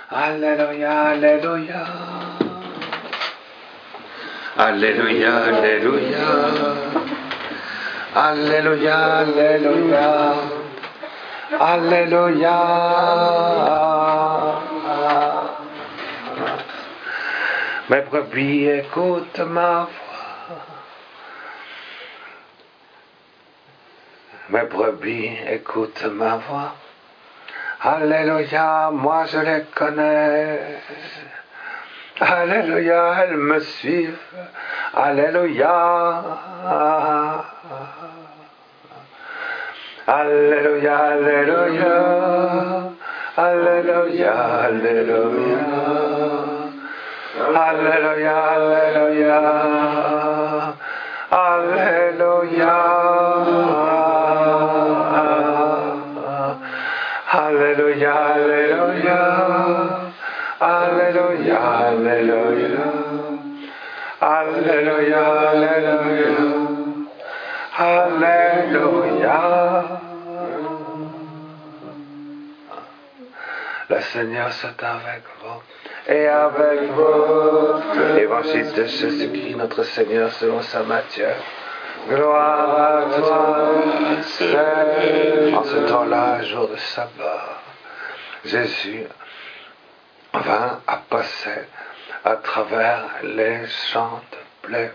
Alléluia, Alléluia. Alléluia, Alléluia. Alléluia, Alléluia. Alléluia. Mes brebis écoutent ma voix. Mes brebis écoutent ma voix. Alléluia, moi je les connais. Alléluia, elles me suivent. Alléluia. Alléluia, Alléluia. Alléluia, Alléluia. Alléluia, Alléluia. Alléluia. Alléluia, Alléluia. Alléluia, Alléluia. Alléluia, Alléluia. Alléluia. Le Seigneur soit avec vous et avec vous. Évangile de Jésus-Christ, notre Seigneur, selon saint Matthieu. Gloire à toi, Seigneur. En ce temps-là, jour de sabbat, Jésus vint à passer à travers les champs de blé.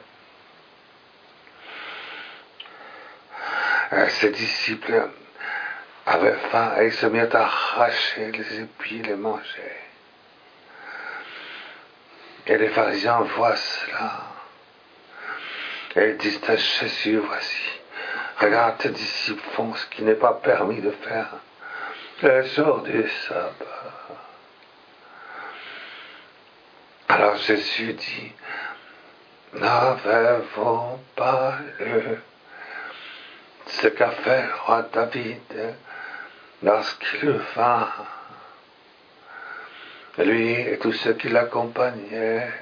Ses disciples avaient faim et ils se mirent à arracher les épis et les manger. Et les pharisiens voient cela. Et ils disent à Jésus, voici, regarde, tes disciples font ce qui n'est pas permis de faire le jour du sabbat. Alors Jésus dit, n'avez-vous pas lu ce qu'a fait le roi David lorsqu'il vint, lui et tous ceux qui l'accompagnaient?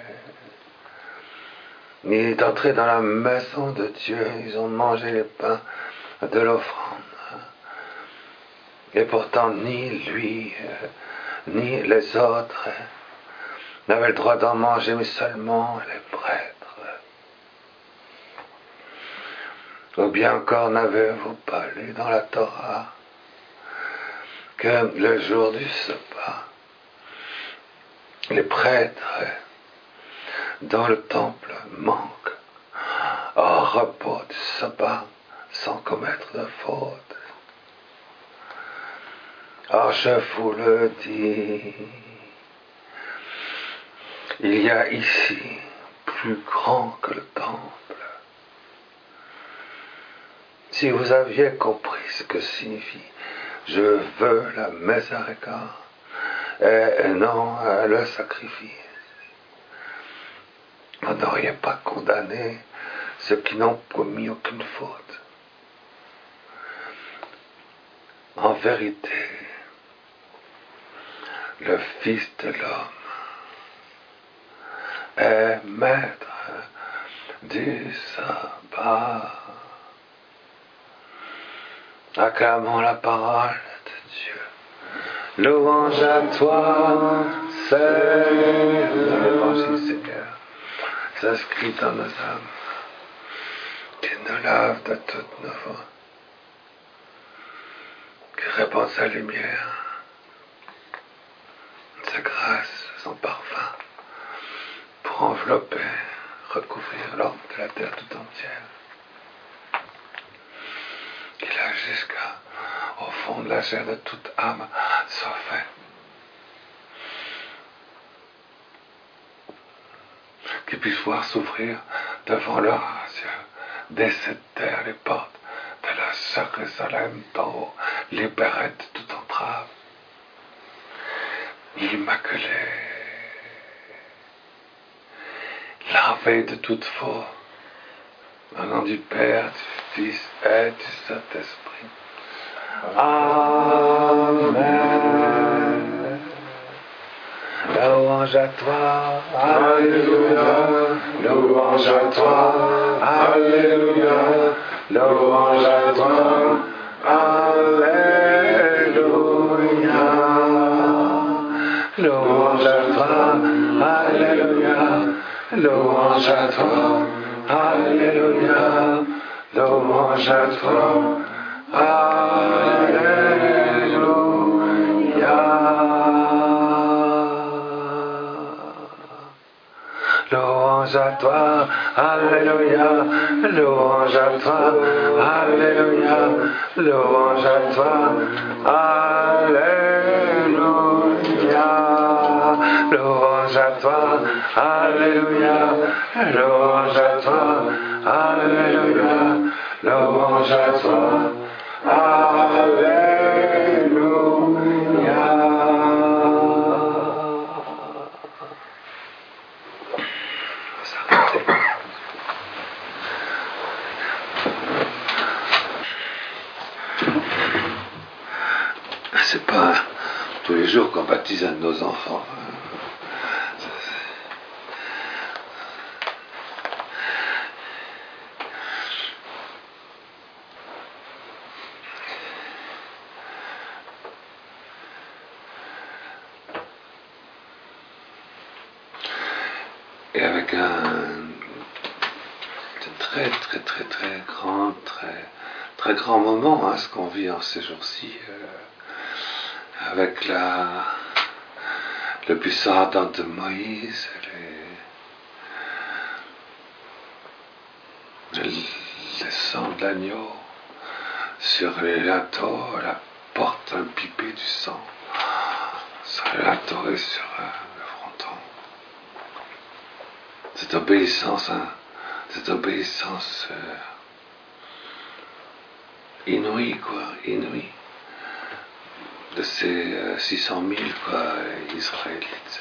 Il est entré dans la maison de Dieu, ils ont mangé les pains de l'offrande. Et pourtant, ni lui, ni les autres n'avaient le droit d'en manger, mais seulement les prêtres. Ou bien encore, n'avez-vous pas lu dans la Torah que le jour du sabbat, les prêtres dans le temple manquent au repos du sabbat sans commettre de faute? Or, je vous le dis, il y a ici plus grand que le temple. Si vous aviez compris ce que signifie « je veux la miséricorde et non le sacrifice », vous n'auriez pas condamné ceux qui n'ont commis aucune faute. En vérité, le Fils de l'homme est maître du sabbat. Acclamons la parole de Dieu. Louange à toi, Seigneur. L'évangile, Seigneur, s'inscrit dans nos âmes, qui nous lave de toutes nos fautes, qui répand sa lumière, sa grâce, son parfum, pour envelopper, recouvrir l'orbe de la terre tout entière, qu'il a jusqu'au fond de la chair de toute âme soifée. Qu'ils puissent voir s'ouvrir devant leurs yeux, dès cette terre, les portes de la Jérusalem d'en haut, libérées de toute entrave, l'immaculée, lavée de toute faute, au nom du Père, du Fils et du Saint-Esprit. Amen. Louange à toi, Alléluia. Louange à toi, Alléluia. Louange à toi, Alléluia. louange à toi, alléluia, louange à toi, alléluia, louange à toi, alléluia. Louange à toi, alléluia, louange à toi, alléluia, louange à toi, alléluia, louange à toi, alléluia, louange à toi, alléluia, louange à toi, alléluia. C'est pas tous les jours qu'on baptise un de nos enfants. Et avec un très grand moment, hein, ce qu'on vit en ces jours-ci, avec le puissant ardent de Moïse, le sang de l'agneau sur les linteaux, la porte imbibée du sang sur les linteaux et sur le fronton. Cette obéissance, hein, inouïe, inouïe, de ces 600 000 Israélites.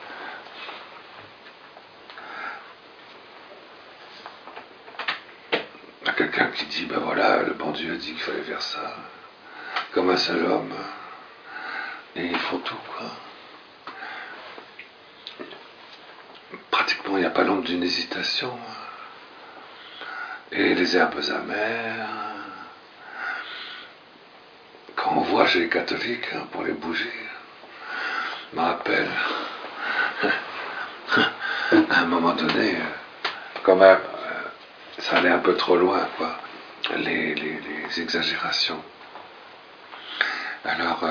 Il y a quelqu'un qui dit, ben voilà, le bon Dieu a dit qu'il fallait faire ça, comme un seul homme, et ils font tout, Pratiquement, il n'y a pas l'ombre d'une hésitation. Et les herbes amères, quand on voit chez les catholiques, pour les bougies, je me rappelle, à un moment donné, quand même, ça allait un peu trop loin, les exagérations. Alors,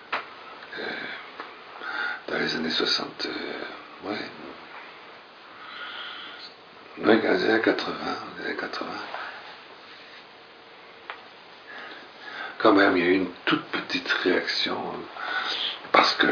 dans les années 60, dans les années 80, quand même, il y a eu une toute petite réaction, parce que,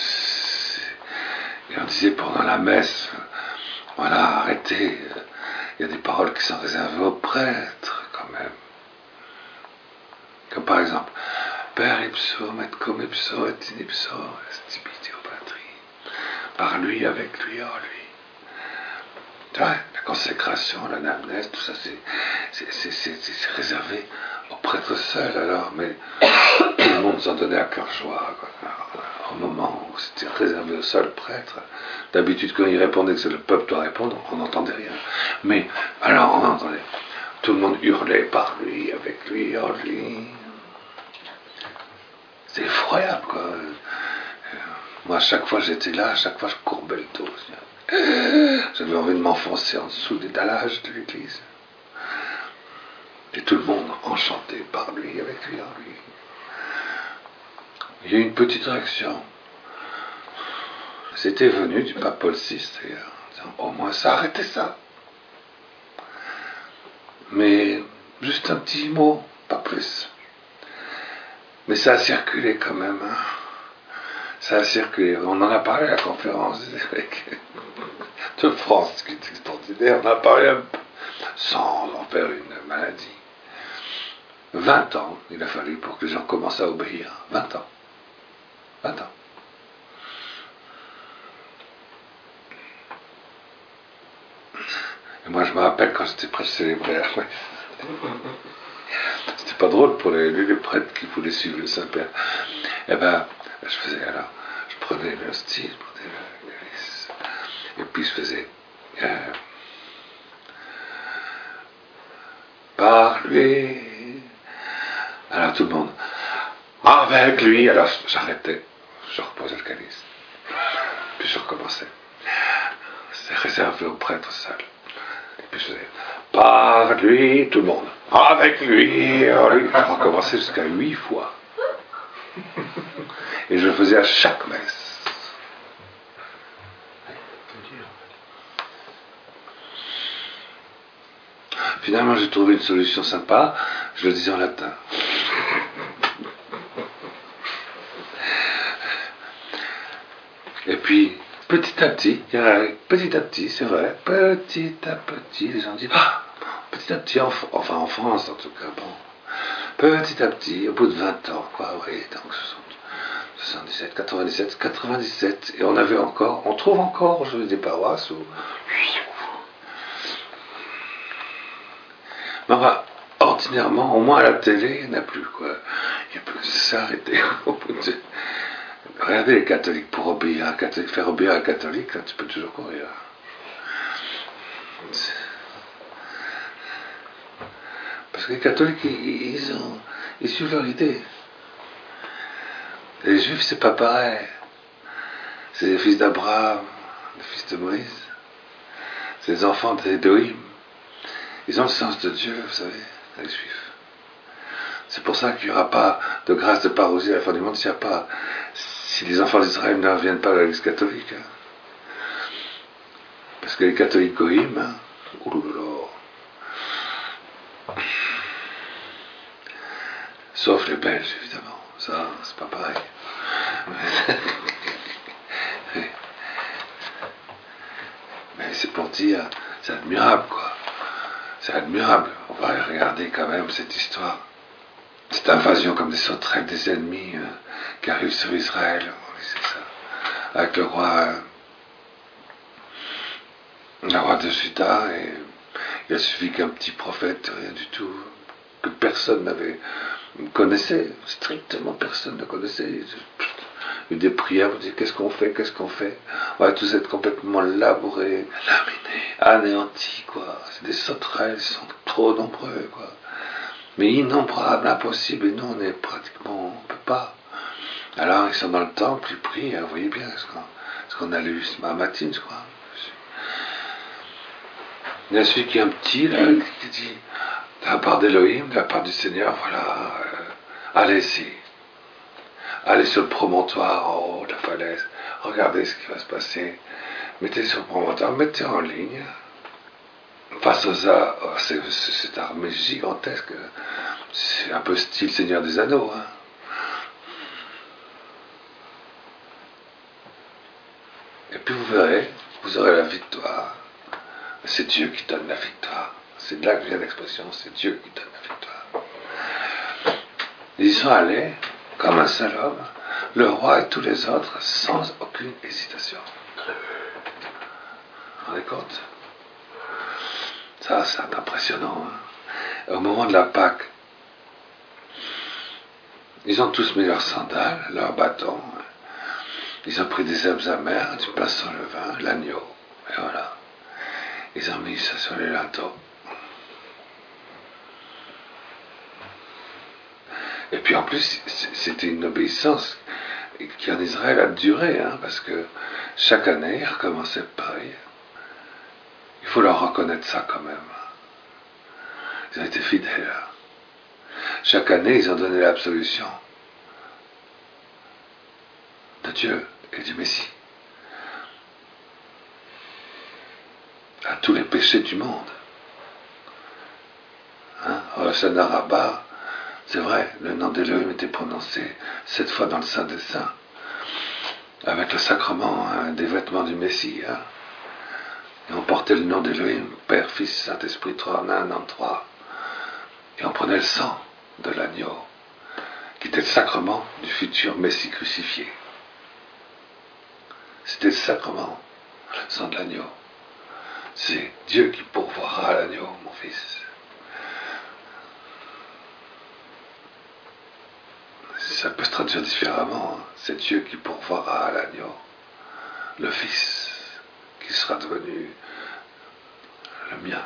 on disait pendant la messe, voilà, arrêtez, il y a des paroles qui sont réservées aux prêtres, quand même. Comme par exemple, Per ipsum et cum ipso et in ipso est dibitio patri. Par lui, avec lui, en lui. La consécration, l'anamnèse, tout ça, c'est réservé aux prêtres seuls, alors, mais tout le monde s'en donnait à cœur joie, au moment où c'était réservé aux seuls prêtres. D'habitude, quand ils répondaient que le peuple doit répondre, on n'entendait rien. Mais, alors, on entendait. Tout le monde hurlait par lui, avec lui, en lui. C'est effroyable, Moi, à chaque fois j'étais là, à chaque fois je courbais le dos. J'avais envie de m'enfoncer en dessous des dallages de l'église. Et tout le monde enchanté par lui, avec lui, en lui. Il y a eu une petite réaction. C'était venu du pape Paul VI, d'ailleurs, en disant, au moins ça, arrêtez ça. Mais juste un petit mot, pas plus. Mais ça a circulé quand même. Ça a circulé. On en a parlé à la conférence des évêques de France, qui est extraordinaire. On en a parlé un peu, sans en faire une maladie. 20 ans, il a fallu pour que les gens commencent à obéir. 20 ans. 20 ans. Et moi, je me rappelle quand j'étais prêtre célébraire. C'était pas drôle pour les prêtres qui voulaient suivre le Saint-Père. Eh ben, je prenais le style, je prenais le calice, et puis je faisais par lui. Alors tout le monde, avec lui. Alors j'arrêtais, je reposais le calice. Puis je recommençais. C'était réservé aux prêtres seuls. Et puis je faisais, par lui, tout le monde. Avec lui, lui. Je recommençais jusqu'à 8 fois. Et je le faisais à chaque messe. Finalement, j'ai trouvé une solution sympa. Je le disais en latin. Et puis, petit à petit, c'est vrai, petit à petit, les gens disent, petit à petit, enfin en France en tout cas, bon, petit à petit, au bout de 20 ans, quoi, oui, donc 77, 97, 97, et on trouve encore des paroisses où, mais enfin, ordinairement, au moins à la télé, il n'y en a plus, quoi, c'est arrêté, regardez les catholiques, pour obéir à un catholique, faire obéir à un catholique, là, tu peux toujours courir. Parce que les catholiques, ils suivent leur idée. Les juifs, c'est pas pareil. C'est les fils d'Abraham, les fils de Moïse. C'est les enfants d'Élohim. Ils ont le sens de Dieu, vous savez, les juifs. C'est pour ça qu'il n'y aura pas de grâce de parousie à la fin du monde si les enfants d'Israël ne reviennent pas à l'église catholique. Hein. Parce que les catholiques goïms, hein, sauf les Belges, évidemment. Ça, c'est pas pareil. Mais c'est pour dire, c'est admirable, quoi. C'est admirable. On va regarder quand même cette histoire. Cette invasion comme des sauterelles, des ennemis qui arrivent sur Israël. C'est ça. Avec le roi de Juda, et il a suffi qu'un petit prophète, rien du tout, que personne n'avait connaissait, strictement personne ne connaissait. Il y a eu des prières pour dire qu'est-ce qu'on fait. On va tous être complètement labourés, laminés, anéantis, quoi. C'est des sauterelles, ils sont trop nombreux, quoi. Mais innombrables, impossible, et nous on est pratiquement, on peut pas. Alors ils sont dans le temple, ils prient, vous voyez bien ce qu'on a lu ce matin, je crois. Il y a celui qui est un petit, là, qui dit, de la part d'Élohim, de la part du Seigneur, voilà, allez-y. Allez sur le promontoire en haut de la falaise, regardez ce qui va se passer. Mettez sur le promontoire, mettez en ligne. Face aux arts, cette armée gigantesque, c'est un peu style Seigneur des Anneaux. Hein. Et puis vous verrez, vous aurez la victoire. C'est Dieu qui donne la victoire. C'est de là que vient l'expression, c'est Dieu qui donne la victoire. Ils y sont allés, comme un seul homme, le roi et tous les autres, sans aucune hésitation. Vous vous rendez compte? Ça, c'est impressionnant. Hein. Au moment de la Pâque, ils ont tous mis leurs sandales, leurs bâtons. Ils ont pris des herbes amères, du pain sur le vin, l'agneau, et voilà. Ils ont mis ça sur les linteaux. Et puis en plus, c'était une obéissance qui en Israël a duré, hein, parce que chaque année, ils recommençaient pareil. Il faut leur reconnaître ça quand même. Ils ont été fidèles. Chaque année, ils ont donné l'absolution de Dieu et du Messie à tous les péchés du monde. Hein? Hosanna Rabbah, c'est vrai, le nom d'Élohim était prononcé 7 fois dans le Saint des Saints, avec le sacrement des vêtements du Messie. Hein? Et on portait le nom d'Élohim, Père, Fils, Saint-Esprit, 3 en 1, en 3. Et on prenait le sang de l'agneau, qui était le sacrement du futur Messie crucifié. C'était le sacrement, le sang de l'agneau. C'est Dieu qui pourvoira à l'agneau, mon fils. Ça peut se traduire différemment. C'est Dieu qui pourvoira à l'agneau, le Fils, qui sera devenu le mien.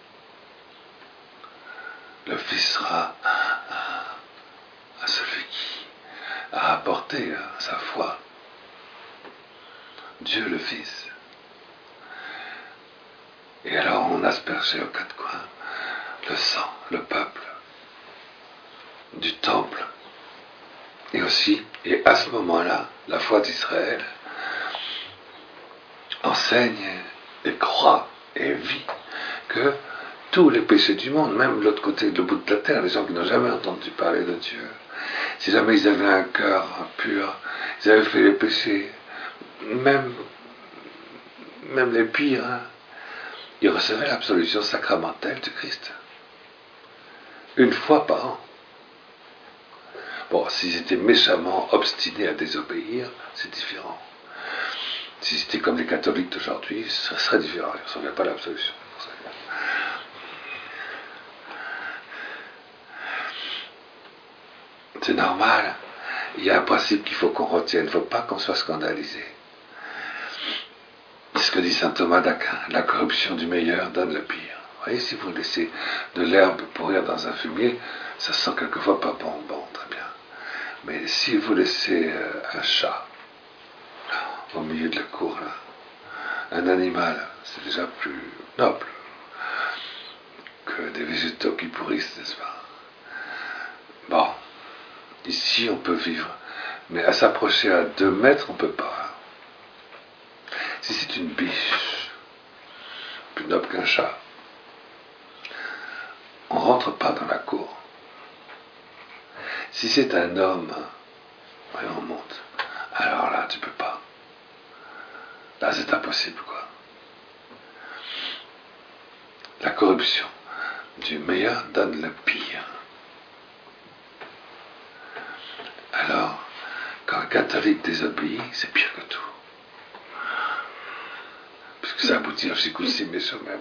Le Fils sera à celui qui a apporté sa foi. Dieu le Fils. Et alors on aspergeait aux quatre coins le sang, le peuple, du temple. Et aussi, et à ce moment-là, la foi d'Israël enseigne et croit et vit que tous les péchés du monde, même de l'autre côté, de bout de la terre, les gens qui n'ont jamais entendu parler de Dieu, si jamais ils avaient un cœur pur, ils avaient fait les péchés, même les pires, ils recevaient l'absolution sacramentelle du Christ. Une fois par an. Bon, s'ils étaient méchamment obstinés à désobéir, c'est différent. Si c'était comme les catholiques d'aujourd'hui, ce serait différent. Ils ne recevaient pas l'absolution. C'est normal. Il y a un principe qu'il faut qu'on retienne. Il ne faut pas qu'on soit scandalisé. C'est ce que dit saint Thomas d'Aquin. La corruption du meilleur donne le pire. Vous voyez, si vous laissez de l'herbe pourrir dans un fumier, ça sent quelquefois pas bon. Bon, très bien. Mais si vous laissez un chat au milieu de la cour, là, un animal, c'est déjà plus noble que des végétaux qui pourrissent, n'est-ce pas? Bon. Ici, on peut vivre, mais à s'approcher à 2 mètres, on ne peut pas. Si c'est une biche, plus noble qu'un chat, on ne rentre pas dans la cour. Si c'est un homme, oui, on monte. Alors là, tu peux pas. Là, c'est impossible, quoi. La corruption du meilleur donne le pire. Alors, quand un catholique désobéit, c'est pire que tout. Puisque ça aboutit à aussi mais soi-même.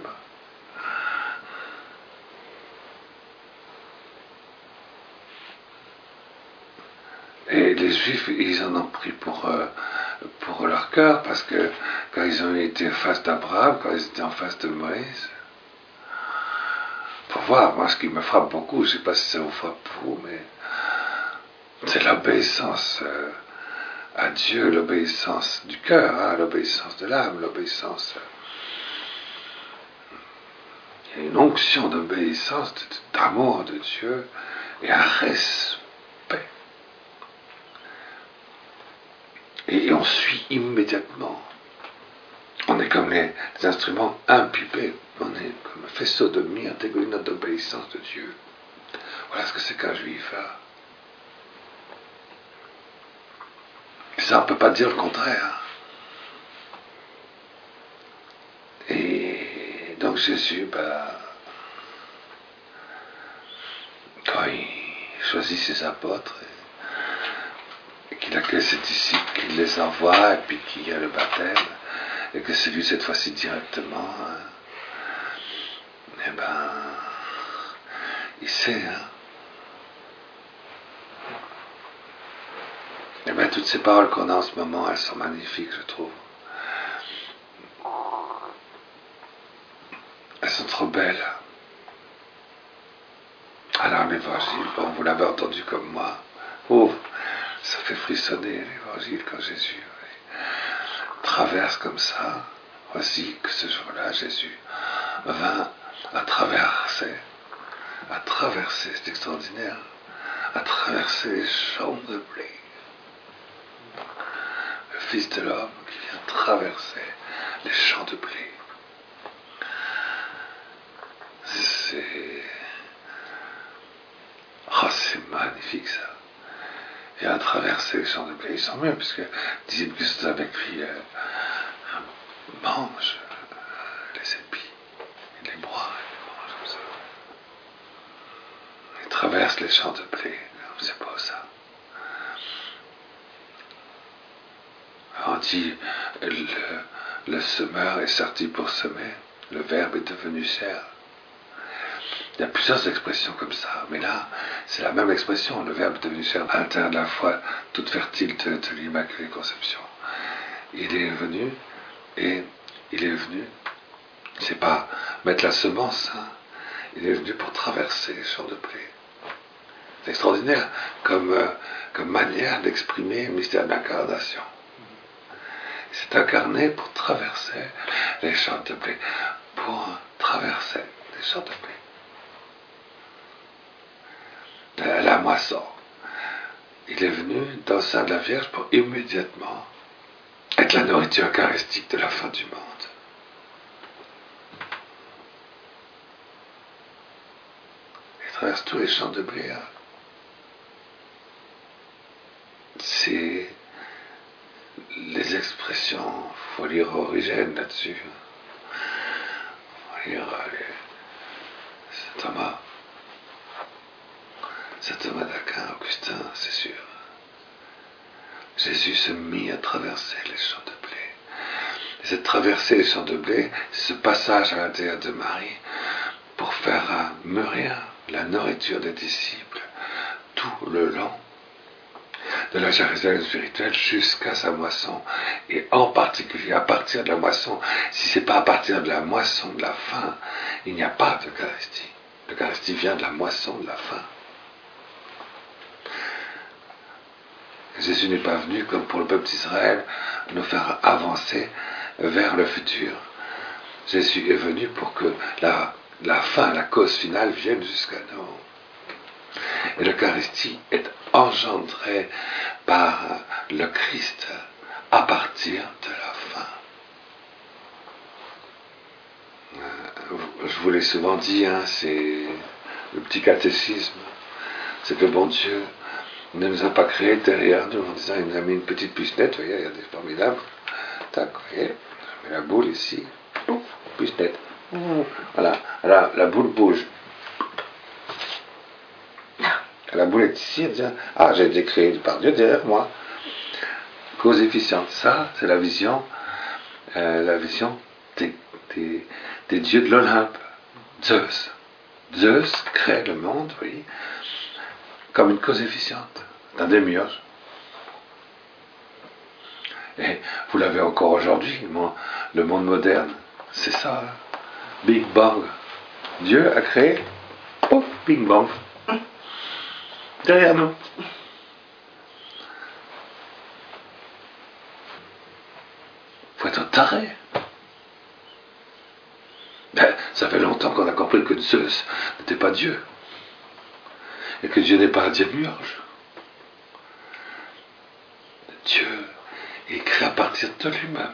Et les Juifs, ils en ont pris pour leur cœur, parce que quand ils ont été en face d'Abraham, quand ils étaient en face de Moïse, faut voir, moi ce qui me frappe beaucoup, je ne sais pas si ça vous frappe vous, mais c'est l'obéissance à Dieu, l'obéissance du cœur, l'obéissance de l'âme, l'obéissance. Il y a une onction d'obéissance, d'amour de Dieu et un respect. Et on suit immédiatement. On est comme les instruments impipés. On est comme un faisceau de myrrhe, une d'obéissance de Dieu. Voilà ce que c'est qu'un juif. Ça, on ne peut pas dire le contraire. Et donc Jésus, quand il choisit ses apôtres, et qu'il accueille ses disciples, qu'il les envoie, et puis qu'il y a le baptême, et que c'est lui cette fois-ci directement, il sait, Et bien, toutes ces paroles qu'on a en ce moment, elles sont magnifiques, je trouve. Elles sont trop belles. Alors, l'évangile, bon, vous l'avez entendu comme moi. Oh, ça fait frissonner l'évangile quand Jésus traverse comme ça. Voici que ce jour-là, Jésus vint à traverser, c'est extraordinaire, à traverser les champs de blé. Le Fils de l'homme qui vient traverser les champs de blé. C'est magnifique ça. Et à traverser les champs de blé, ils sont mieux, puisque les disciples qui sont avec lui mangent les épis, ils les broient, ils mangent comme ça. Ils traversent les champs de blé, c'est beau ça. On dit, le semeur est sorti pour semer, le Verbe est devenu chair. Il y a plusieurs expressions comme ça, mais là, c'est la même expression, le Verbe est devenu chair, à l'intérieur de la foi toute fertile de l'Immaculée Conception. Il est venu, c'est pas mettre la semence, il est venu pour traverser les champs de blé. C'est extraordinaire comme manière d'exprimer le mystère de l'incarnation. s'est incarné pour traverser les champs de blé. Pour traverser les champs de blé. La moisson. Il est venu dans le sein de la Vierge pour immédiatement être la nourriture eucharistique de la fin du monde. Il traverse tous les champs de blé. C'est les expressions, il faut lire Origène là-dessus. Il faut lire Saint Thomas d'Aquin, Augustin, c'est sûr. Jésus se mit à traverser les champs de blé. Et cette traversée des champs de blé, c'est ce passage à l'intérieur de Marie pour faire mûrir la nourriture des disciples tout le long de la Jérusalem spirituelle jusqu'à sa moisson, et en particulier à partir de la moisson. Si ce n'est pas à partir de la moisson de la fin, il n'y a pas d'Eucharistie. L'Eucharistie vient de la moisson de la fin. Jésus n'est pas venu, comme pour le peuple d'Israël, nous faire avancer vers le futur. Jésus est venu pour que la fin, la cause finale vienne jusqu'à nous. Et l'Eucharistie est engendrée par le Christ à partir de la fin. Je vous l'ai souvent dit, c'est le petit catéchisme, c'est que le bon Dieu ne nous a pas créés derrière nous en disant il nous a mis une petite puce-nette, vous voyez, il y a des formidables. Tac, vous voyez, je mets la boule ici, puce-nette. Voilà, alors la boule bouge. La boule est ici, elle dit j'ai été créé par Dieu derrière moi. Cause efficiente. Ça, c'est la vision des dieux de l'Olympe. Zeus. Zeus crée le monde, oui, comme une cause efficiente, d'un démiurge. Et vous l'avez encore aujourd'hui, le monde moderne, c'est ça. Big Bang. Dieu a créé, pouf, Big Bang. Derrière nous. Faut être taré. Ça fait longtemps qu'on a compris que Zeus n'était pas Dieu. Et que Dieu n'est pas un démiurge. Dieu est créé à partir de lui-même.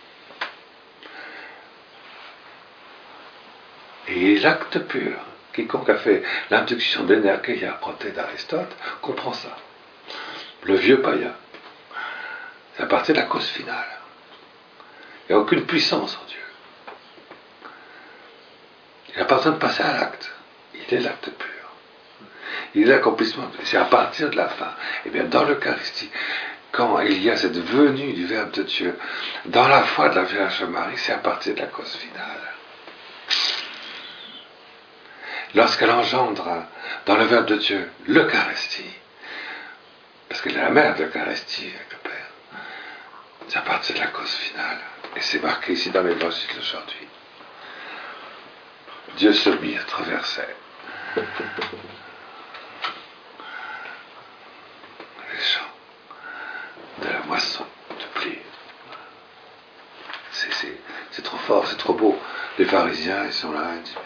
Et l'acte pur. Quiconque a fait l'induction d'Energeia Proté d'Aristote comprend ça. Le vieux païen. C'est à partir de la cause finale. Il n'y a aucune puissance en Dieu. Il n'a pas besoin de passer à l'acte. Il est l'acte pur. Il est l'accomplissement. C'est à partir de la fin. Et bien dans l'Eucharistie, quand il y a cette venue du Verbe de Dieu, dans la foi de la Vierge Marie, c'est à partir de la cause finale. Lorsqu'elle engendre dans le Verbe de Dieu l'Eucharistie, parce qu'elle est la mère de l'Eucharistie avec le Père, c'est à partir de la cause finale. Et c'est marqué ici dans l'Évangile d'aujourd'hui. Dieu se mit à traverser les champs de la moisson de blé. C'est trop fort, c'est trop beau. Les pharisiens, ils sont là, ils disent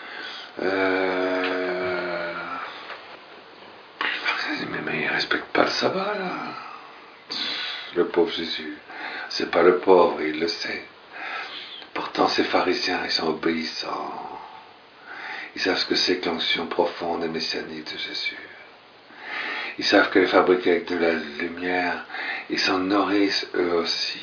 mais il ne respecte pas le sabbat là. Le pauvre Jésus, c'est pas le pauvre, il le sait. Pourtant ces pharisiens, ils sont obéissants. Ils savent ce que c'est que l'onction profonde et messianique de Jésus. Ils savent qu'elle est fabriquée avec de la lumière. Ils s'en nourrissent eux aussi.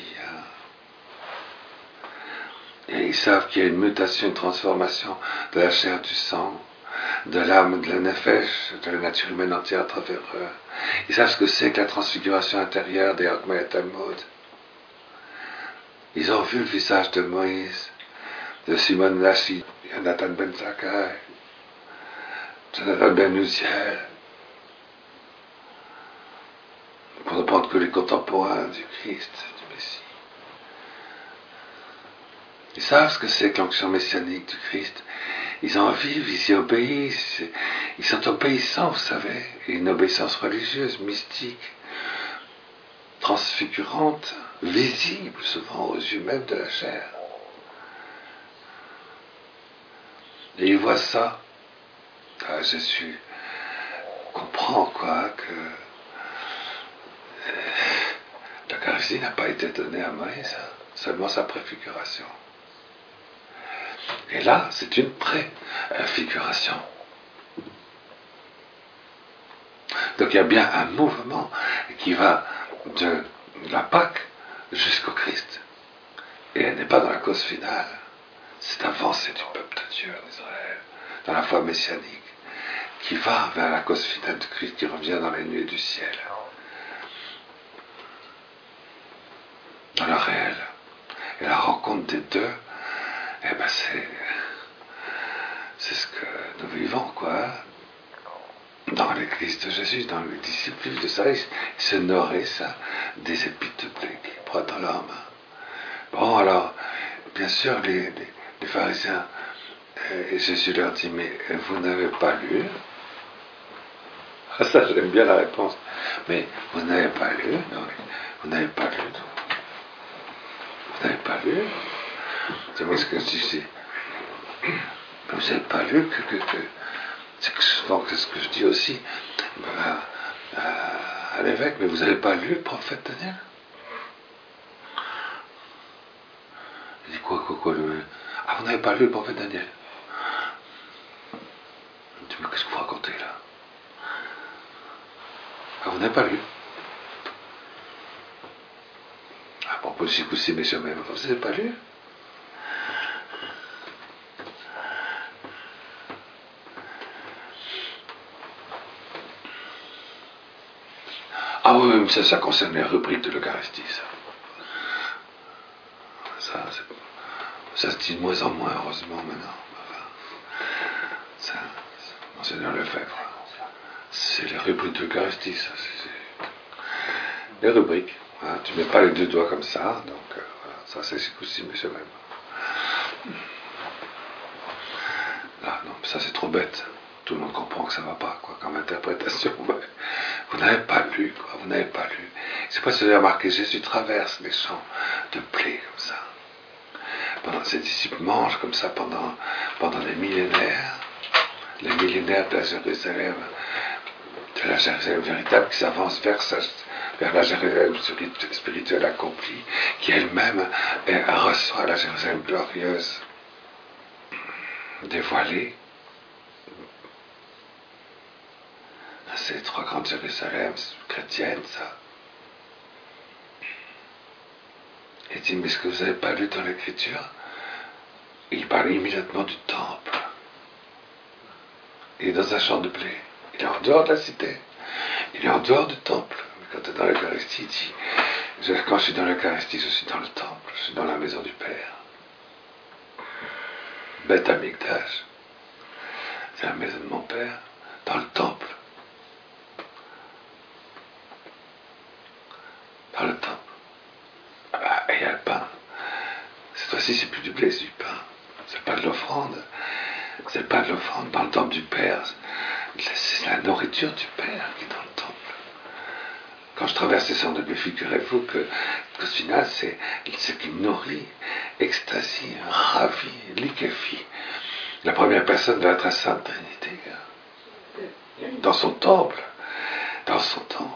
Et ils savent qu'il y a une mutation, une transformation de la chair, du sang, de l'âme, de la nefesh, de la nature humaine entière à travers eux. Ils savent ce que c'est que la transfiguration intérieure des Hakma et Talmud. Ils ont vu le visage de Moïse, de Simon Lachi, de Nathan ben Zakkai, de Nathan ben Uziel, pour ne prendre que les contemporains du Christ, du Messie. Ils savent ce que c'est que l'onction messianique du Christ. Ils en vivent, ils y obéissent. Ils sont obéissants, vous savez. Et une obéissance religieuse, mystique, transfigurante, visible souvent aux yeux même de la chair. Et il voit ça. Jésus comprend que l'Eucharistie n'a pas été donnée à Moïse, seulement sa préfiguration. Et là, c'est une préfiguration. Donc il y a bien un mouvement qui va de la Pâque jusqu'au Christ. Et elle n'est pas dans la cause finale. C'est avancée du peuple de Dieu en Israël, dans la foi messianique, qui va vers la cause finale de Christ, qui revient dans les nuées du ciel. Dans le réel. Et la rencontre des deux, eh ben c'est ce que nous vivons, quoi. Dans l'église de Jésus, dans les disciples de ça, ils se nourrissent des épis de blé qu'ils prennent dans leurs mains. Bon, alors, bien sûr, les pharisiens, et Jésus leur dit, mais vous n'avez pas lu? Ça, j'aime bien la réponse. Mais vous n'avez pas lu? Non, vous n'avez pas lu. Vous n'avez pas lu? C'est moi ce que je dis. Vous n'avez pas lu c'est souvent ce que je dis aussi à l'évêque, mais vous n'avez pas lu le prophète Daniel? Il dit quoi Ah, vous n'avez pas lu le prophète Daniel? Je dis, mais qu'est-ce que vous racontez là? Ah, vous n'avez pas lu? Ah, bon, politique aussi, messieurs, mais vous n'avez pas lu? Ah oui, mais ça concerne les rubriques de l'Eucharistie, ça se dit de moins en moins, heureusement, maintenant. Ça, Monseigneur Lefebvre, c'est les rubriques de l'Eucharistie, ça. Les rubriques. Hein, tu ne mets pas les deux doigts comme ça, donc voilà, ça c'est aussi, monsieur même. Là, non, ça c'est trop bête. Tout le monde comprend que ça ne va pas, quoi, comme interprétation. Vous n'avez pas lu, quoi, vous n'avez pas lu. Je ne sais pas si vous avez remarqué, Jésus traverse les champs de blé comme ça. Ses disciples mangent comme ça pendant les millénaires de la Jérusalem véritable qui s'avance vers la Jérusalem spirituelle accomplie, qui elle-même reçoit la Jérusalem glorieuse dévoilée. C'est les trois grandes Jérusalem chrétiennes, ça. Il dit, mais ce que vous n'avez pas lu dans l'Écriture, il parle immédiatement du temple. Il est dans un champ de blé. Il est en dehors de la cité. Il est en dehors du temple. Mais quand tu es dans l'Eucharistie, il dit, quand je suis dans l'Eucharistie, je suis dans le temple. Je suis dans la maison du Père. Beth Amikdash. C'est la maison de mon Père. Dans le temple. Dans le temple. Et il y a le pain. Cette fois-ci, c'est plus du blé, c'est du pain. C'est pas de l'offrande. C'est pas de l'offrande. Dans le temple du Père, c'est la nourriture du Père qui est dans le temple. Quand je traverse les centres de blé, figurez-vous que au final, c'est ce qui nourrit, extasie, ravit, liquéfie la première personne de la très sainte Trinité. Dans son temple. Dans son temple.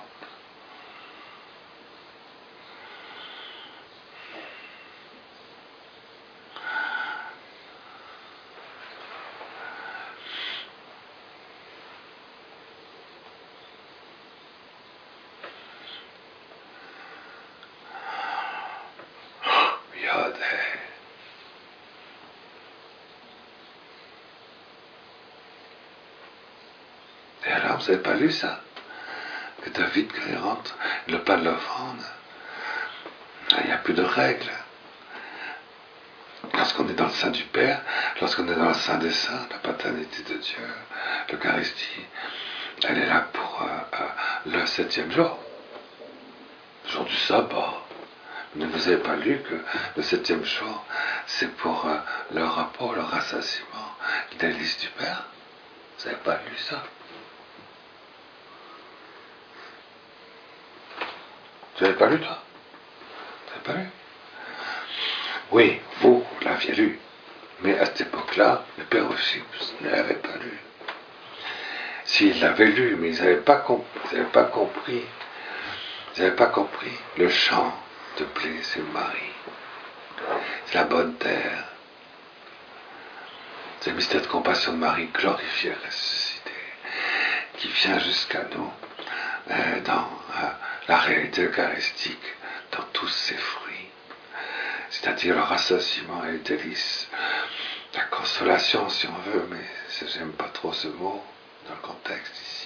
Et alors, vous n'avez pas lu ça? Que David, quand il rentre, le pain de l'offrande, il n'y a plus de règles. Lorsqu'on est dans le sein du Père, lorsqu'on est dans le sein des saints, la paternité de Dieu, l'Eucharistie, elle est là pour le 7e jour, le jour du sabbat. Mais vous n'avez pas lu que le 7e jour, c'est pour le repos, le rassasiement, le délice du Père? Vous n'avez pas lu ça? Tu n'avais pas lu, toi? Tu n'avais pas lu? Oui, vous l'aviez lu. Mais à cette époque-là, le père aussi ne l'avait pas lu. S'ils l'avaient lu, mais ils n'avaient pas compris. Ils n'avaient pas compris le chant de blé, c'est Marie. C'est la bonne terre. C'est le mystère de compassion de Marie, glorifiée, ressuscitée, qui vient jusqu'à nous dans la réalité eucharistique, dans tous ses fruits. C'est-à-dire le rassasiement et le délice, la consolation si on veut, mais j'aime pas trop ce mot dans le contexte ici.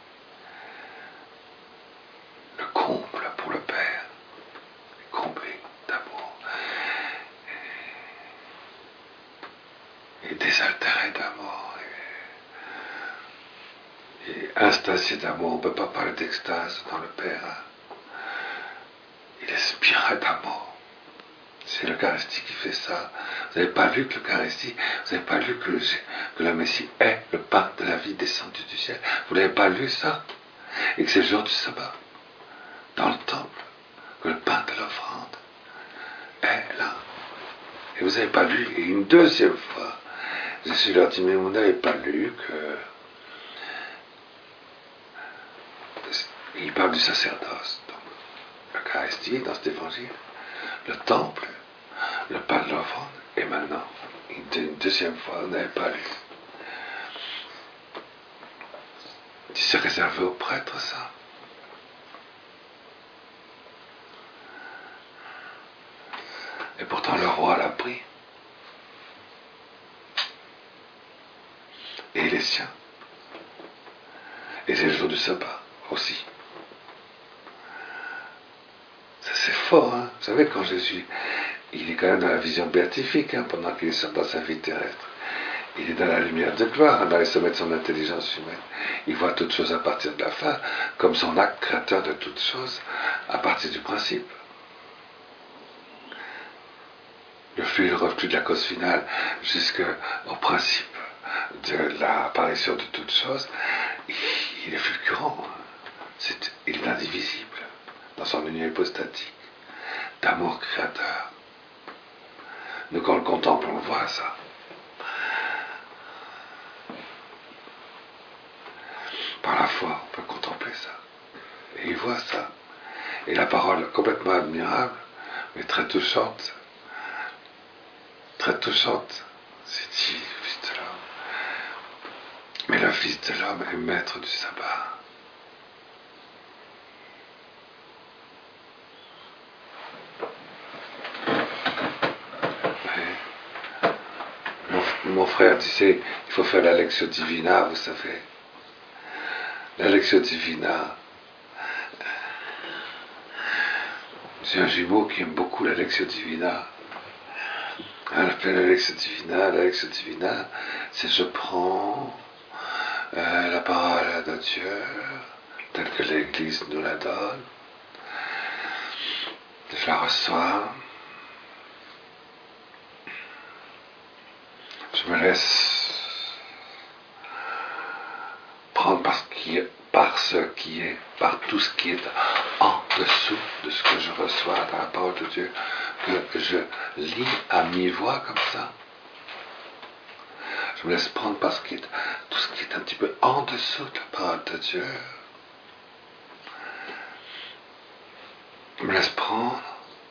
Le comble pour le Père, comblé d'amour et désaltéré d'amour et instasié d'amour. On ne peut pas parler d'extase dans le Père. Il est spiré d'amour. C'est l'Eucharistie qui fait ça. Vous n'avez pas lu que l'Eucharistie, vous n'avez pas lu que le Messie est le pain de la vie descendu du ciel. Vous n'avez pas lu ça? Et que c'est le jour du sabbat, dans le temple, que le pain de l'offrande est là. Et vous n'avez pas lu, et une deuxième fois, Jésus leur dit, mais vous n'avez pas lu que... Il parle du sacerdoce, donc l'Eucharistie dans cet évangile, le temple, le pain de l'offrande, et maintenant, une deuxième fois, vous n'avez pas lu. C'est réservé aux prêtres, ça. Et pourtant, le roi l'a pris. Et les siens. Et c'est le jour du sabbat aussi. Ça, c'est fort, hein. Vous savez, quand Jésus, il est quand même dans la vision béatifique, hein, pendant qu'il est dans sa vie terrestre. Il est dans la lumière de gloire, dans les sommets de son intelligence humaine. Il voit toutes choses à partir de la fin, comme son acte créateur de toutes choses à partir du principe. Le flux et le reflux de la cause finale jusqu'au principe de l'apparition de toutes choses, il est fulgurant. Il est indivisible dans son union hypostatique d'amour créateur. Nous, quand on le contemple, on le voit, ça. Par la foi, on peut contempler ça. Et il voit ça. Et la parole complètement admirable, mais très touchante. Très touchante. C'est dit, Fils de l'homme. Mais le Fils de l'homme est maître du sabbat. Mon frère disait, il faut faire la Lectio Divina, vous savez. La Lectio Divina. J'ai un jumeau qui aime beaucoup la Lectio Divina. Elle appelle la Lectio Divina. La Lectio Divina, c'est je prends la parole de Dieu, telle que l'Église nous la donne. Je la reçois. Je me laisse prendre par tout ce qui est en dessous de ce que je reçois dans la parole de Dieu, que je lis à mi-voix comme ça. Je me laisse prendre par tout ce qui est un petit peu en dessous de la parole de Dieu. Je me laisse prendre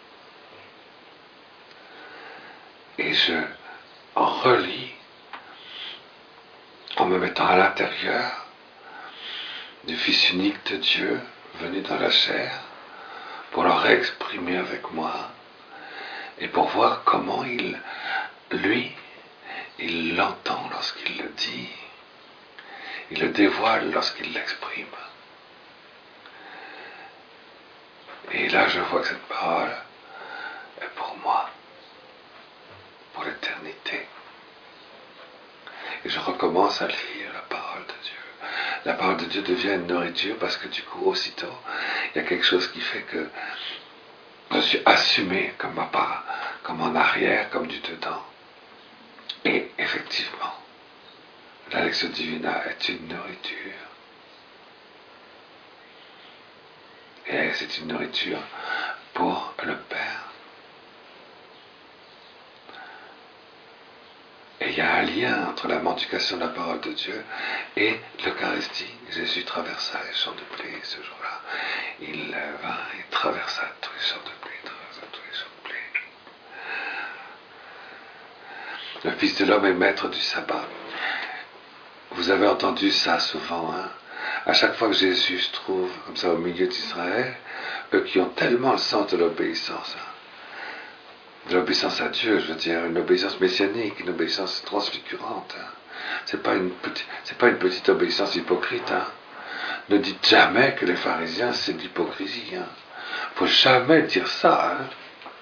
et je relis en me mettant à l'intérieur du Fils unique de Dieu venu dans la chair pour le réexprimer avec moi et pour voir comment il l'entend lorsqu'il le dit, il le dévoile lorsqu'il l'exprime. Et là je vois que cette parole est pour moi, pour l'éternité. Et je recommence à lire la parole de Dieu. La parole de Dieu devient une nourriture parce que du coup, aussitôt, il y a quelque chose qui fait que je suis assumé comme ma part, comme en arrière, comme du dedans. Et effectivement, la Lectio Divina est une nourriture. Et c'est une nourriture pour le Père. Et il y a un lien entre la mendication de la parole de Dieu et l'Eucharistie. Jésus traversa les champs de blé ce jour-là. Il vint et traversa tous les champs de blé, Le Fils de l'homme est maître du sabbat. Vous avez entendu ça souvent, hein? À chaque fois que Jésus se trouve comme ça au milieu d'Israël, eux qui ont tellement le sens de l'obéissance, hein, de l'obéissance à Dieu, je veux dire, une obéissance messianique, une obéissance transfigurante. Hein. C'est pas une petite obéissance hypocrite. Hein. Ne dites jamais que les pharisiens c'est de l'hypocrisie. Hein. Faut jamais dire ça. Hein.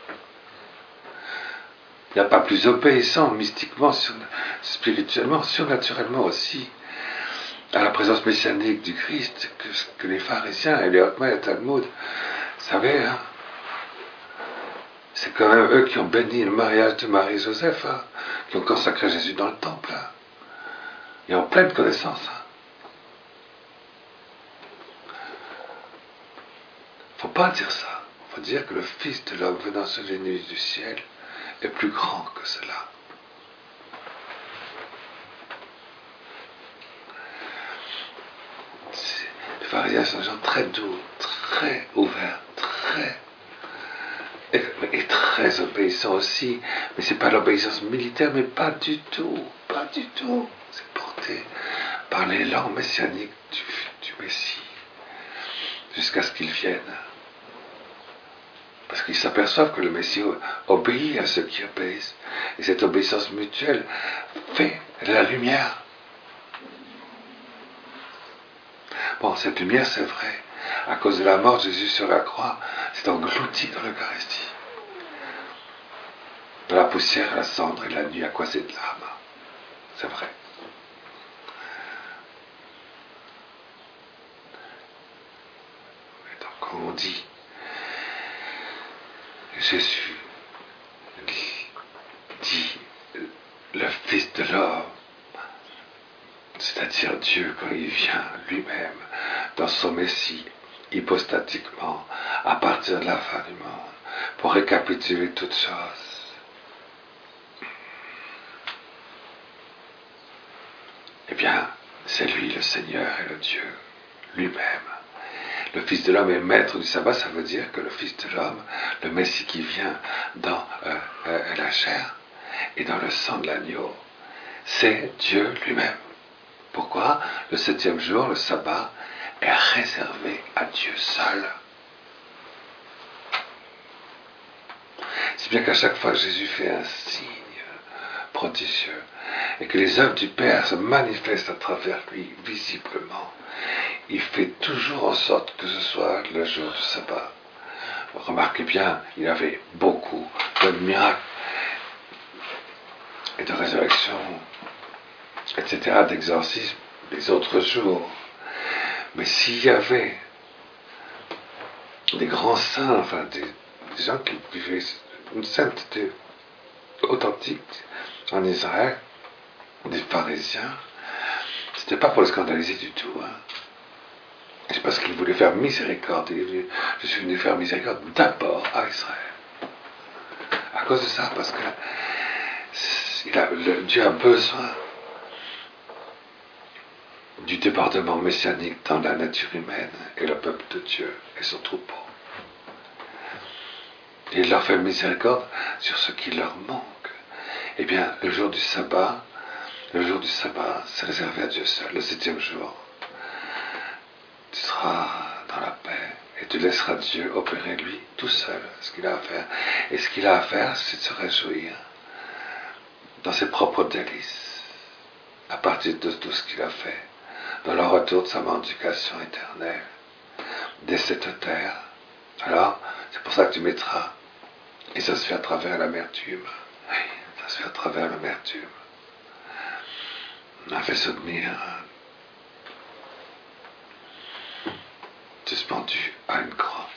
Il n'y a pas plus obéissant mystiquement, spirituellement, surnaturellement aussi, à la présence messianique du Christ que les pharisiens et les Hotma et le Talmud. Vous savez, hein, c'est quand même eux qui ont béni le mariage de Marie et Joseph, hein, qui ont consacré Jésus dans le temple, hein, et en pleine connaissance. Hein. Faut pas dire ça. Faut dire que le Fils de l'homme venant sur les nuées du ciel est plus grand que cela. Les pharisiens sont des gens très doux, très ouverts, et très obéissants aussi. Mais c'est pas l'obéissance militaire, mais pas du tout. C'est porté par l'élan messianique du Messie, jusqu'à ce qu'il vienne. Parce qu'ils s'aperçoivent que le Messie obéit à ceux qui obéissent. Et cette obéissance mutuelle fait la lumière. Bon, cette lumière, c'est vrai. À cause de la mort de Jésus sur la croix, c'est englouti dans l'Eucharistie. De la poussière, la cendre et la nuit, à quoi c'est de l'âme. C'est vrai. Et donc, on dit, Jésus dit le Fils de l'homme, c'est-à-dire Dieu quand il vient lui-même dans son Messie, hypostatiquement, à partir de la fin du monde, pour récapituler toutes choses. Eh bien, c'est lui le Seigneur et le Dieu lui-même. Le Fils de l'homme est maître du sabbat, ça veut dire que le Fils de l'homme, le Messie qui vient dans la chair et dans le sang de l'agneau, c'est Dieu lui-même. Pourquoi? Le 7e jour, le sabbat, est réservé à Dieu seul. C'est bien qu'à chaque fois que Jésus fait un signe prodigieux et que les œuvres du Père se manifestent à travers lui visiblement, il fait toujours en sorte que ce soit le jour du sabbat. Remarquez bien, il avait beaucoup de miracles et de résurrections, etc., d'exorcisme les autres jours. Mais s'il y avait des grands saints, enfin des gens qui vivaient une sainteté authentique en Israël, des pharisiens, c'était pas pour le scandaliser du tout. Hein. C'est parce qu'il voulait faire miséricorde. Je suis venu faire miséricorde d'abord à Israël. À cause de ça, parce que Dieu a besoin du débordement messianique dans la nature humaine et le peuple de Dieu et son troupeau. Et il leur fait miséricorde sur ce qui leur manque. Eh bien, le jour du sabbat, c'est réservé à Dieu seul, le 7e jour. Tu seras dans la paix et tu laisseras Dieu opérer lui tout seul ce qu'il a à faire. Et ce qu'il a à faire, c'est de se réjouir dans ses propres délices, à partir de tout ce qu'il a fait, dans le retour de sa mendication éternelle, dès cette terre. Alors, c'est pour ça que tu mettras, et ça se fait à travers l'amertume. Oui, ça se fait à travers l'amertume. On a fait soutenir suspendu à une croix.